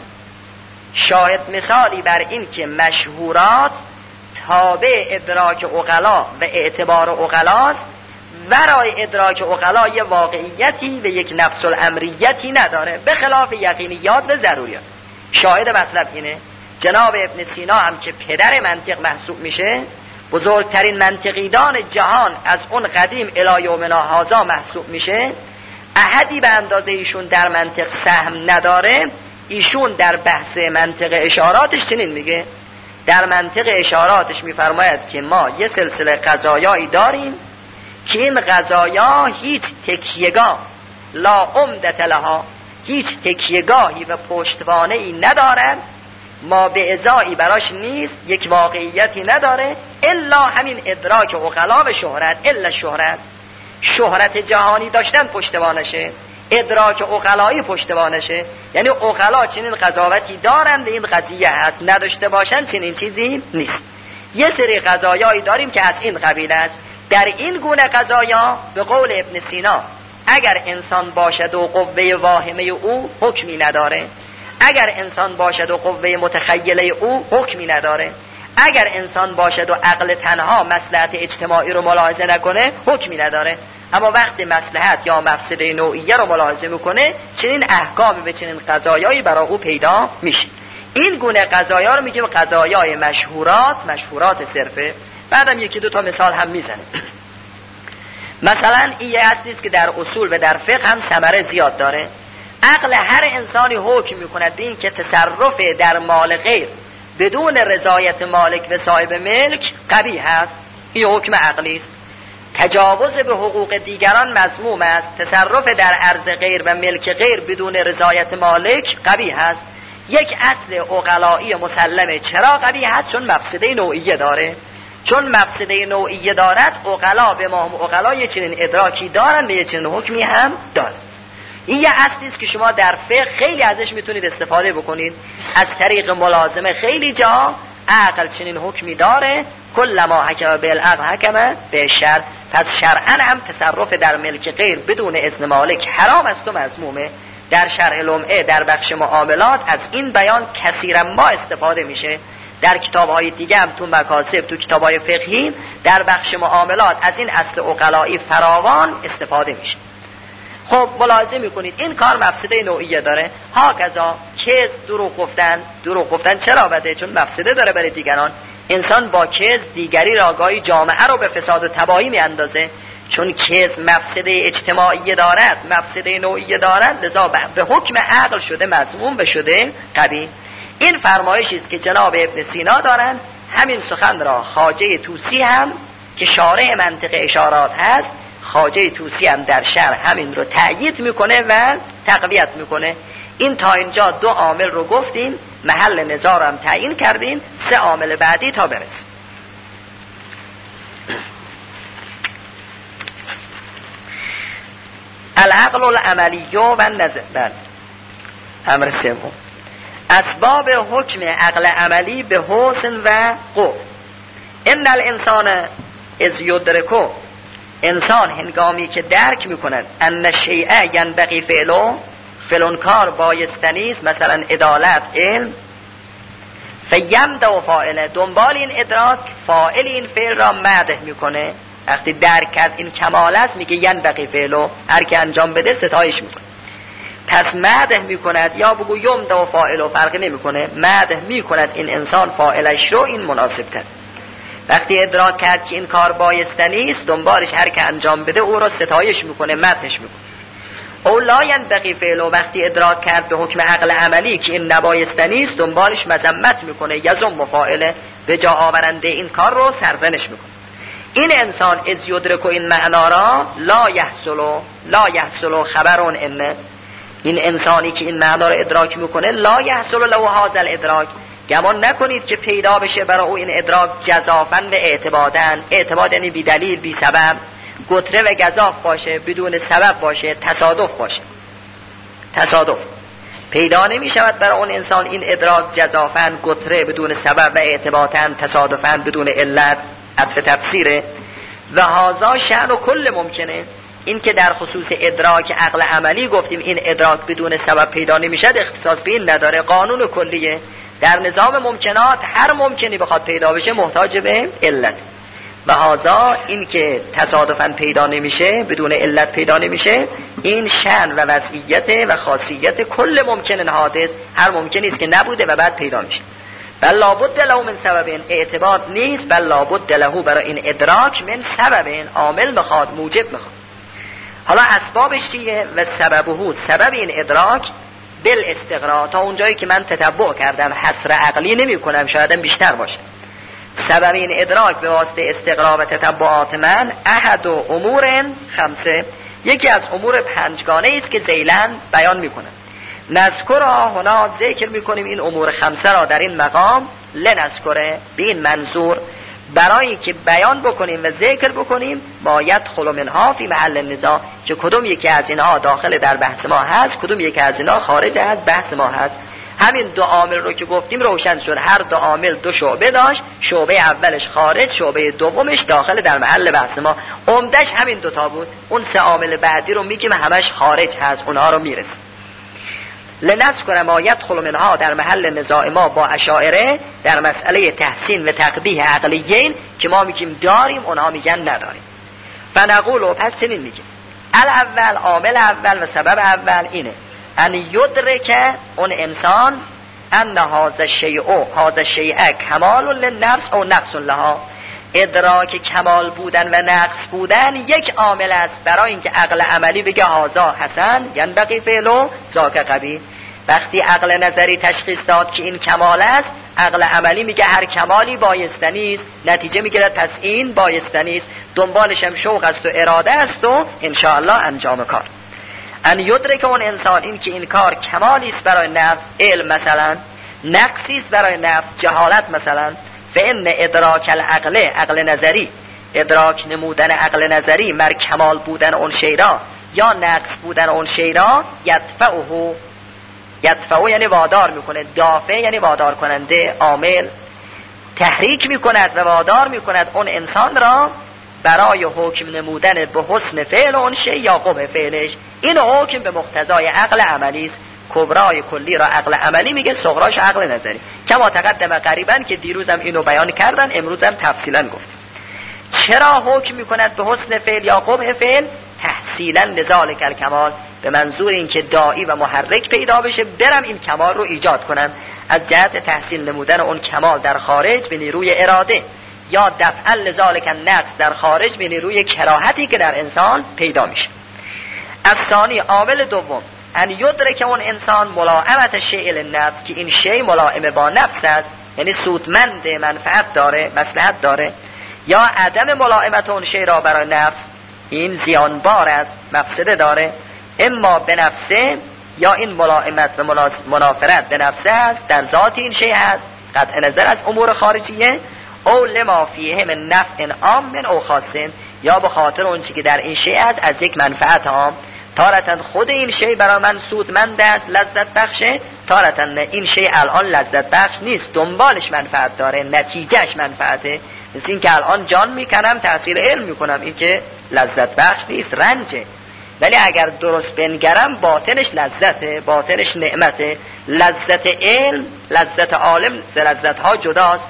شاهد مثالی بر این که مشهورات تابع ادراک عقلا و اعتبار عقلاست، ورای ادراک عقلا یه واقعیتی و یک نفس الامریتی نداره، به خلاف یقینیات و ضروریات. شاهد مطلب اینه جناب ابن سینا هم که پدر منطق محسوب میشه، بزرگترین منطقیدان جهان از اون قدیم الی یومنا هذا محسوب میشه، احدی به اندازه ایشون در منطق سهم نداره. ایشون در بحث منطق اشاراتش چنین میگه، در منطق اشاراتش میفرماید که ما یه سلسله قضایایی داریم که این قضایا هیچ تکیهگاه لا عمدة لها، هیچ تکیهگاهی و پشتوانه‌ای ندارن، ما به ازایی براش نیست، یک واقعیتی نداره الا همین ادراک عقلا و شهرت. الا شهرت، شهرت جهانی داشتن پشتوانشه، ادراک عقلایی پشتوانشه. یعنی عقلا چنین قضاوتی دارند این قضیه هست، نداشته باشن چنین چیزی نیست. یه سری قضایایی داریم که از این قبیل است. در این گونه قضایا به قول ابن سینا اگر انسان باشد و قوه واهمه او حکمی نداره، اگر انسان باشد و قوه متخیله او حکمی نداره، اگر انسان باشد و عقل تنها مصلحت اجتماعی رو ملاحظه نکنه حکمی نداره. اما وقتی مصلحت یا مفسده نوعیه رو ملاحظه میکنه چنین احکامی به چنین قضایایی برای او پیدا میشه. این گونه قضایا رو میگیم قضایای مشهورات، مشهورات صرفه. بعدم یکی دو تا مثال هم میزنه. مثلا این یه اصلی است که در اصول و در فقه هم ثمره زیاد داره. عقل هر انسانی حکم میکند به این که تصرف در مال غیر بدون رضایت مالک و صاحب ملک قبیح است. این حکم عقلی است. تجاوز به حقوق دیگران مذموم است. تصرف در ارض غیر و ملک غیر بدون رضایت مالک قبیح است. یک اصل عقلائی مسلمه. چرا قبیح است؟ چون مفسده نوعیه داره. چون مفسده نوعیه دارد، عقلا به ما هم عقلا یه چنین ادراکی دارن و یه چنین حکمی هم دارن. این یه اصلی است که شما در فقه خیلی ازش میتونید استفاده بکنید. از طریق ملازمه خیلی جا عقل چنین حکمی داره. کل ما حکم بالعقل حکم به شرع. پس شرعاً هم تصرف در ملک غیر بدون اذن مالک حرام است و مذمومه. در شرح لمعه در بخش معاملات از این بیان کثیرا ما استفاده میشه. در کتاب‌های دیگه هم تو مکاسب، تو کتاب‌های فقهی در بخش معاملات از این اصل عقلائی فراوان استفاده میشه. خب ملاحظه میکنید این کار مفسده نوعیه داره. ها کذا کذب، دروغ گفتن. دروغ گفتن چرا بده؟ چون مفسده داره برای دیگران. انسان با کذب دیگری را گاهی جامعه رو به فساد و تباهی میاندازه. چون کذب مفسده اجتماعی دارد، مفسده نوعیه دارد، لذا به حکم عقل شده مذموم و شده قبیح. این فرمایشی است که جناب ابن سینا دارن. همین سخن را خواجه طوسی هم که شارح منطق اشارات هست، خواجه طوسی هم در شرح همین رو تأیید میکنه و تقویت میکنه. این تا اینجا دو عامل رو گفتیم، محل نظار هم تعیین کردیم، سه عامل بعدی تا برسیم. العقل العملی و نظر. امر سوم، اسباب حکم عقل عملی به حسن و قبح. ان الانسان از یدرکو، انسان هنگامی که درک میکند ان شیء ینبغی فعلو، فلان کار بایستنی است، مثلا عدالت، علم، فیمدح فاعله، دنبال این ادراک فاعل این فعل را مدح میکنه. وقتی درک کرد این کمال است میگه ینبغی فعلو، هر که انجام بده ستایش میکنه. پس مدح میکند یا بگو یمدح فاعله، فرقی نمیکنه، مدح میکند این انسان فاعلش رو، این مناسب تر. وقتی ادراک کرد که این کار بایستنی است، دنبالش هر که انجام بده او را ستایش میکنه، مدحش میکنه. او لا ینبغی فعله، وقتی ادراک کرد به حکم عقل عملی که این نبایستنی است، دنبالش مذمت میکنه، یذم فاعله، به جا آورنده این کار رو سرزنش میکنه. این انسان از یدرک این معنا را لا یحصل لا یحصل خبرون ان، این انسانی که این معنا را ادراک میکنه لا یحصل له هذا الادراک، گمان نکنید که پیدا بشه برای او این ادراک جزافاً و اعتباداً. اعتباد یعنی بی دلیل، بی سبب، گتره و گزاف باشه، بدون سبب باشه، تصادف باشه. تصادف پیدا نمی شود برای اون انسان این ادراک جزافاً، گتره، بدون سبب و اعتباطاً، تصادفاً، بدون علت. عطف تفسیره. و هذا شأن و کل ممکنه. این که در خصوص ادراک عقل عملی گفتیم این ادراک بدون سبب پیدا نمیشد، اختصاص به این نداره، قانون کلیه. در نظام ممکنات هر ممکنی بخواد پیدا بشه محتاج به علت. و هذا این که تصادفاً پیدا نمیشه، بدون علت پیدا نمیشه، این شأن و وضعیت و خاصیت کل ممکن حادث، هر ممکنی است که نبوده و بعد پیدا میشه. بل لابد له من سبب، اعتباد نیست، بل لابد له برای این ادراک من سبب، عامل میخواد، موجب میخواد. حالا اسبابش چیه؟ و سببه، سبب این ادراک بل استقرا، تا اونجایی که من تتبع کردم حصر عقلی نمی کنم، شایدم بیشتر باشه. سبب این ادراک به واسطه استقرا و تتبعات من احد و امور خمسه، یکی از امور پنجگانه است که ذیلن بیان میکنم. نذکرها هنا، ذکر میکنیم این امور خمسه را در این مقام، لنذکره، به این منظور، برای که بیان بکنیم و ذکر بکنیم ما یدخل منها فی محل النزاع، که کدوم یکی از اینها داخل در بحث ما هست، کدوم یکی از اینها خارج از بحث ما هست. همین دو عامل رو که گفتیم روشن شد، هر دو عامل دو شعبه داشت، شعبه اولش خارج، شعبه دومش داخل در محل بحث ما. عمدش همین دوتا بود، اون سه عامل بعدی رو میگیم همش خارج هست، اونها رو میرسیم. لنذکر ما یدخل منها در محل نزاع ما با اشاعره در مسئله تحسین و تقبیح عقلیین که ما میگیم داریم، اونها میگن نداریم. فنقول، و پس چنین میگیم الاول، عامل اول و سبب اول اینه ان یدرک، اون انسان ان هذا الشیء هذا الشیء کمال للنفس او نقص لها. ادراک کمال بودن و نقص بودن یک عامل است برای اینکه عقل عملی بگه هذا حسن ینبغی فعله ذاک قبیح. وقتی عقل نظری تشخیص داد که این کمال است، عقل عملی میگه هر کمالی بایستنی است، نتیجه میگیره پس این بایستنی است، دنبالش هم شوق است و اراده است و انشاءالله انجام کار. ان یدرک اون انسان این که این کار کمالی است برای نفس، علم مثلا، نقصی است برای نفس، جهالت مثلا. فان ادراک العقل، عقل نظری، ادراک نمودن عقل نظری مر کمال بودن اون شی را یا نقص بودن اون شی را یدفعه، یدفعه یعنی وادار میکنه، دافع یعنی وادار کننده، عامل، تحریک میکند و وادار میکند اون انسان را برای حکم نمودن به حسن فعل اون شی یا قبح فعلش. این حکم به مقتضای عقل عملی است. کبرای کلی را عقل عملی میگه، صغراش عقل نظری. کما تقدم قریبا که دیروزم اینو بیان کردن، امروزم تفصیلا گفت. چرا حکم میکند به حسن فعل یا قبح فعل؟ تحصیلا لذالک الکمال، به منظور اینکه داعی و محرک پیدا بشه برم این کمال رو ایجاد کنم، از جهت تحصیل نمودن اون کمال در خارج به نیروی اراده، یا دفعا لذالک النقص در خارج به نیروی کراهتی که در انسان پیدا میشه. از ثانی عامل دوم ان یدرک اون انسان ملائمت شیء للنفس، که این شی ملائم با نفس است، یعنی سودمند، منفعت داره، مصلحت داره، یا عدم ملائمت اون شی را برای نفس، این زیانبار است، مفسده داره، اما به نفسه، یا این ملائمت و منافرت به نفسه است، در ذات این شی است، قطع نظر از امور خارجیه، او لما فیه من نفع عام من او خاصن، یا به خاطر اون چیزی که در این شی است از یک منفعت عام. تارتاً خود این شی برای من سودمند است، لذت بخشه، تارتاً این شی الان لذت بخش نیست، دنبالش منفعت داره، نتیجهش منفعته. مثل این که الان جان میکنم تحصیل علم میکنم، این که لذت بخش نیست، رنجه. ولی اگر درست بنگرم باطنش لذته، باطنش نعمته. لذت علم، لذت عالم ز لذت ها جداست.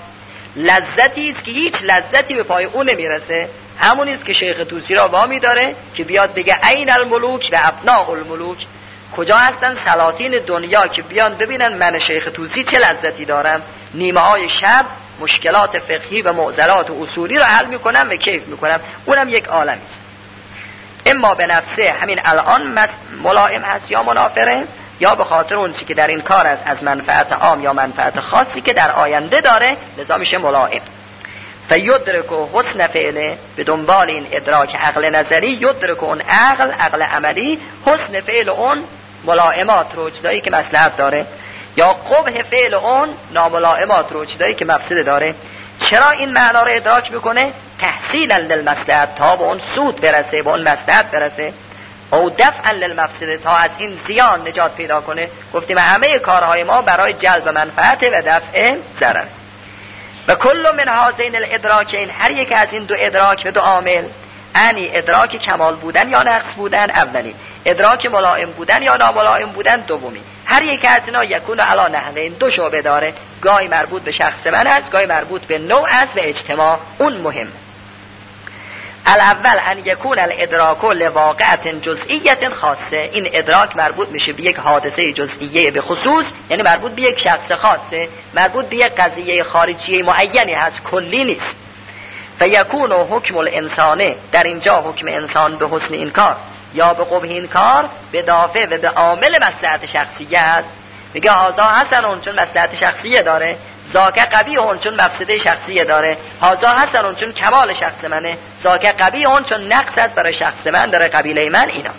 لذتی است که هیچ لذتی به پای اون نمیرسه. همونی است که شیخ طوسی را وامی داره که بیاد بگه این الملوک و ابناء الملوک، کجا هستن سلاطین دنیا که بیان ببینن من شیخ طوسی چه لذتی دارم، نیمه های شب مشکلات فقهی و معضلات و اصولی رو حل میکنم و کیف میکنم. اونم یک عالمی است. اما به نفسه همین الان ملائم هست یا منافره، یا به خاطر اون چی که در این کار است از منفعت عام یا منفعت خاصی که در آینده داره، لذا میشه ملائم. فیدرک و حسن فعله، به دنبال این ادراک عقل نظری یدرک اون عقل، عقل عملی، حسن فعل اون ملائمات رو، چیزایی که مصلحت داره، یا قبح فعل اون ناملائمات رو، چیزایی که مفسده داره. چرا این معنا رو ادراک میکنه؟ تحصیلا للمصلحت، تا به اون سود برسه، به اون مصلحت برسه، او دفعا للمفسده، تا از این زیان نجات پیدا کنه. گفتیم همه کارهای ما برای جلب منفعت و دفع ضرر. و کل من هذین الادراکین، هر یک از این دو ادراک و دو عامل، یعنی ادراک کمال بودن یا نقص بودن اولی، ادراک ملائم بودن یا ناملائم بودن دومی، هر یک از اینا یکون علی نحوین، دو شعبه داره، گاهی مربوط به شخص من است، گاهی مربوط به نوع است و اجتماع. اون مهم. الاول ان یکون الادراک لواقعت جزئیت خاصه، این ادراک مربوط میشه به یک حادثه جزئیه به خصوص، یعنی مربوط به یک شخص خاصه، مربوط به یک قضیه خارجی معینی هست، کلی نیست. فیکون حکم الانسانه، در اینجا حکم انسان به حسن این کار یا به قبح این کار به دافع و به عامل مصلحت شخصیه است. میگه هازا حسن اون چون مصلحت شخصیه داره، زاکه قبیح اون چون مفسده شخصیه داره، هازا حسن اون چون کمال شخص منه، زاکه قبیح اون چون نقص است برای شخص من، داره قبیله من. اینا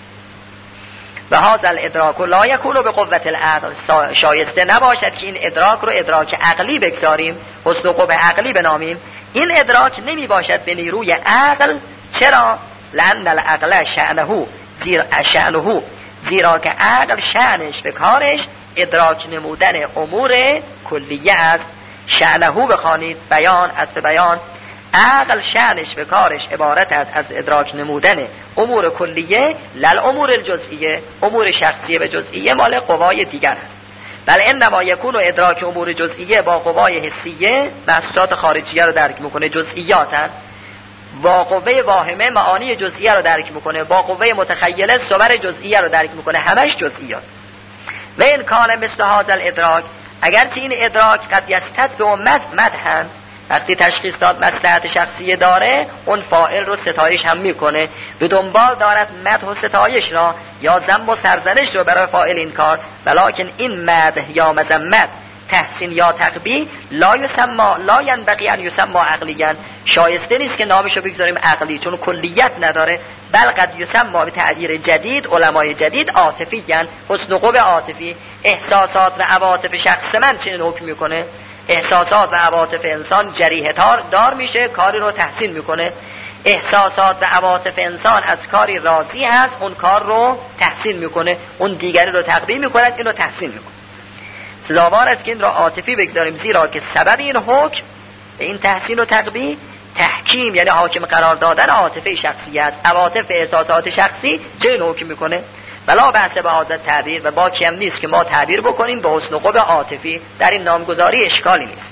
و هذا الادراک لا یکون به قوت العقل، شایسته نباشد که این ادراک رو ادراک عقلی بگذاریم، حسن و قبح عقلی بنامیم. این ادراک نمی باشد به نیروی عقل. چرا؟ لأن العقل شأنه، زیر شأنه، زیرا که عقل شأنش به کارش ادراک نمودن امور کلیه است. شأنه بخوانید، بیان از بیان، عقل شأنش به کارش عبارت است از ادراک نمودن امور کلیه، لل امور الجزئیه، امور شخصیه به جزئیه مال قوای دیگر است. بل انما یکون ادراک امور جزئیه با قوای حسیه، محسوسات خارجیه رو درک میکنه، جزئیات هست. با قوه واهمه معانی جزئیه رو درک میکنه، با قوه متخیله صور جزئیه رو درک میکنه، همش جزئیات. و این کان مثل هذا الادراک، اگرچه این ادراک قد یستت به امت مدحن، وقتی تشخیص داد مصلحت شخصی داره اون فاعل رو ستایش هم میکنه، به دنبال دارد مدح و ستایش را یا ذم و سرزنش رو برای فاعل این کار، ولکن این مدح یا مذمت تحسین یا تقبیح لا یسما لا ینبغی ان یسما عقلیاً، شایسته نیست که نامشو بگذاریم عقلی چون کلیت نداره، بل قد یسما به تعبیر جدید علمای جدید عاطفی، یعنی حسن قوه عاطفی. احساسات و عواطف شخص من چنین حکم میکنه، احساسات و عواطف انسان جریحه دار میشه، کاری رو تحسین میکنه. احساسات و عواطف انسان از کاری راضی هست، اون کار رو تحسین میکنه، اون دیگری رو تقبیح میکند، این رو تحسین میکنه. سزاوار است که این را عاطفی بگذاریم، زیرا که سبب این حکم به این تحسین و تقبیح تحکیم یعنی حاکم قرار دادن عاطفه شخصی است. عواطف احساسات شخصی چه حکم میکنه؟ بلا بحث به حاضر تعبیر و باکی هم نیست که ما تعبیر بکنیم به حسن قوه عاطفی، در این نامگذاری اشکالی نیست.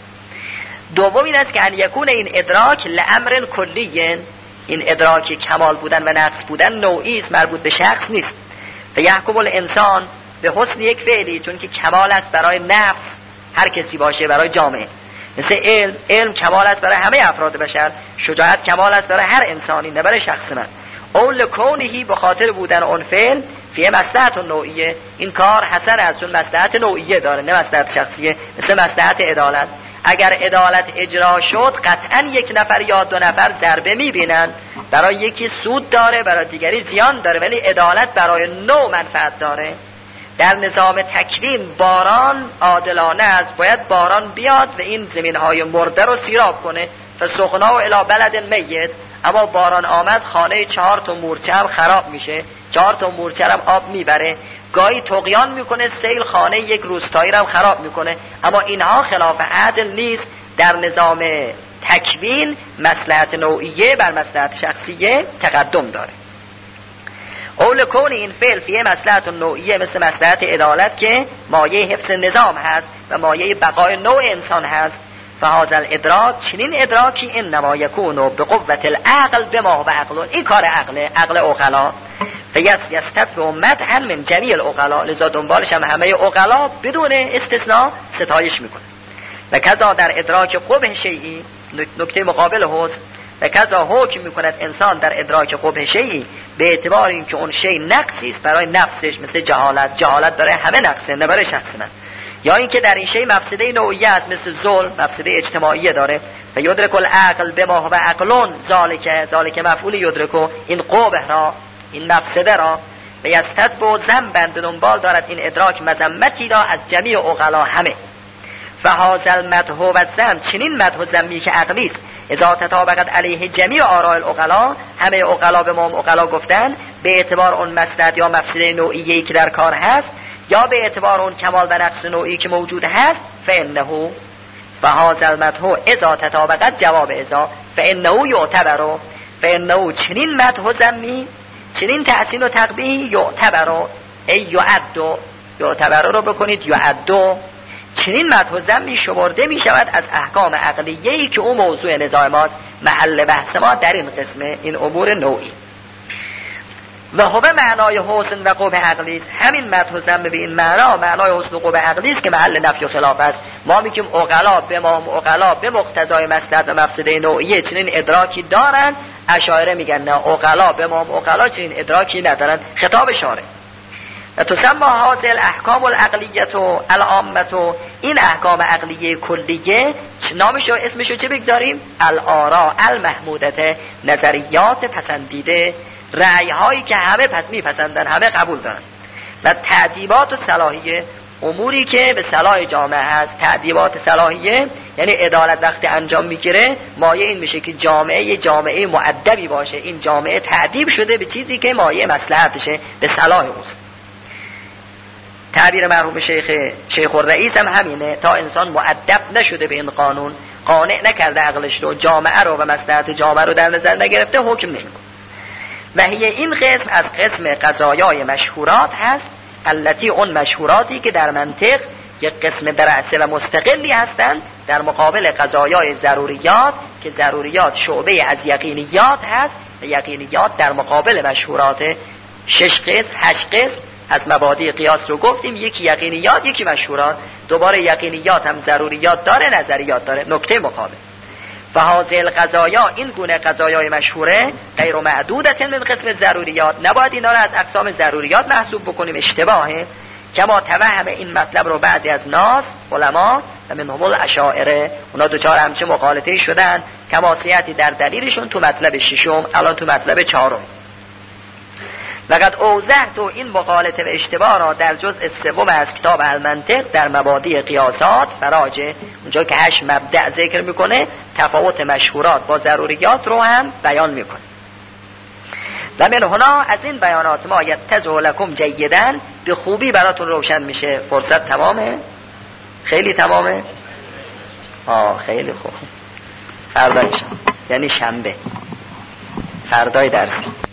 دوم این است که ان یکون این ادراک لامر کلی، این ادراک کمال بودن و نقص بودن نوعی است، مربوط به شخص نیست. و یحکم الانسان به حسن یک فعلی، چون که کمال است برای نفس هر کسی باشه، برای جامعه. مثل علم، علم کمال است برای همه افراد بشر، شجاعت کمال است برای هر انسانی نه برای شخص من. اول لکونهی به خاطر بودن اون فعل فیه مصلحت نوعیه، این کار حسن است چون مصلحت نوعیه داره نه مصلحت شخصیه. مثل مصلحت عدالت، اگر عدالت اجرا شد قطعا یک نفر یا دو نفر ضربه میبینن، برای یکی سود داره برای دیگری زیان داره، ولی عدالت برای نوع منفعت داره. در نظام تکوین باران عادلانه است، باید باران بیاد و این زمینهای مرده رو سیراب کنه، فسقنا و الی بلد میت، اما باران آمد خانه چهار تا مورچه هم خراب میشه، چهار تا مورچه هم آب میبره، گاهی طغیان میکنه سیل خانه یک روستایی هم خراب میکنه، اما اینها خلاف عدل نیست. در نظام تکوین مصلحت نوعیه بر مصلحت شخصیه تقدم داره. اول کون این فعل فیه مصلحت نوعیه مثل مصلحت عدالت که مایه حفظ نظام هست و مایه بقای نوع انسان هست. فهذا الادراک، چنین ادراکی این نما یکونو به قوت العقل بما و عقلون، این کار عقله، عقل عقلا. فیس یستت و مدحن من جمیع العقلا، لذا دنبالش هم همه عقلا بدون استثناء ستایش میکنه. و کذا در ادراک قبح شیئی، نکته مقابل حسن، و کذا حکم میکند انسان در ادراک قبح شیئی به اعتبار اینکه اون شی نقصی است برای نفسش، مثل جهالت، جهالت داره همه نقصه نه برای شخص من، یا اینکه در این شی مفسده نوعیه است مثل ظلم، مفسده اجتماعی داره. و یدرک العقل بما و عقلون ذالک، ذالک مفعول یدرکو، این قبح را، این مفسده را. و یستت با ذنبن، به دنبال دارد این ادراک مذمتی را از جمیع عقلا همه. فهذا المدح و الذم، چنین مدح و ذمی که عقلی است، اذا تطابقت علیه جمیع آراء العقلا، همه عقلا به ما عقلا گفتن به اعتبار اون مصلحت یا مفسده نوعیه‌ای که در کار هست، یا به اعتبار اون کمال و نقص نوعی که موجود هست، فانه فهذا المدح اذا تطابقت، جواب اذا، فانه یعتبر، فانه چنین مدح و ذمی، چنین تحسین و تقبیح، یعتبر ای یعد، یعتبر رو بکنید یعد، چنین مدح و ذمی شمرده می شود از احکام عقلیه‌ای که اون موضوع نزاع ماست، محل بحث ما در این قسمه، این امور نوعی. و هو معنای حسن و قبح عقلی است، همین مدح و ذم به این معنا معنای حسن و قبح عقلی است که محل نفی و خلاف است. ما میگیم عقلا به ما عقلا به مقتضای مصلحت و مفسده نوعیه چنین ادراکی دارن، اشاعره میگن نه، عقلا به ما عقلا چنین ادراکی ندارن. خطاب شارع. و تسمى هذه الاحکام العقلیه العامه، این احکام عقلیه کلیه نامشو اسمشو چه بگذاریم؟ الاراء المحموده، نظریات پسندیده، رأی هایی که همه پس میپسندن، همه قبول دارن. و تعدیبات و صلاحیه، اموری که به صلاح جامعه هست. تعدیبات صلاحیه یعنی عدالت وقتی انجام میگیره مایه این میشه که جامعه جامعه مؤدبی باشه، این جامعه تعدیب شده به چیزی که مایه مصلحتشه، به صلاح اوست. تعبیر مرحوم شیخ شیخ الرئیس هم همینه، تا انسان مؤدب نشده به این قانون، قانع نکرده عقلش رو، جامعه رو و مصلحت جامعه رو در نظر نگرفته، حکم نمیکنه. و هی این قسم از قسم قضایای مشهورات هست، التي اون مشهوراتی که در منطق یک قسم برعسه و مستقلی هستند در مقابل قضایای ضروریات که ضروریات شعبه از یقینیات هست و یقینیات در مقابل مشهورات. شش قسم، هشت قسم از مبادی قیاس رو گفتیم، یکی یقینیات یکی مشهورات. دوباره یقینیات هم ضروریات داره نظریات داره. نکته مقابل فهذه القضایا، این گونه قضایای مشهوره غیر معدودت من قسم ضروریات، نباید اینا رو از اقسام ضروریات محسوب بکنیم، اشتباهه. کما توهم این مطلب رو بعضی از ناس علما و منهم الاشاعره، اونا دوچار همچه مقالطه شدن کماسیتی در دلیلشون تو مطلب ششم، الان تو مطلب چهارم. وقد اوضح تو این مقالطه و اشتباه را در جزء سوم از کتاب المنطق در مبادی قیاسات فراجه، اونجا که هشت مبدأ ذکر میکنه تفاوت مشهورات با ضروریات رو هم بیان میکنه. و من هنا از این بیانات ما یتضح لکم جیداً، به خوبی براتون روشن میشه. فرصت تمامه؟ خیلی تمامه؟ آه خیلی خوب. فردا میشه، یعنی شنبه، فردای درسی.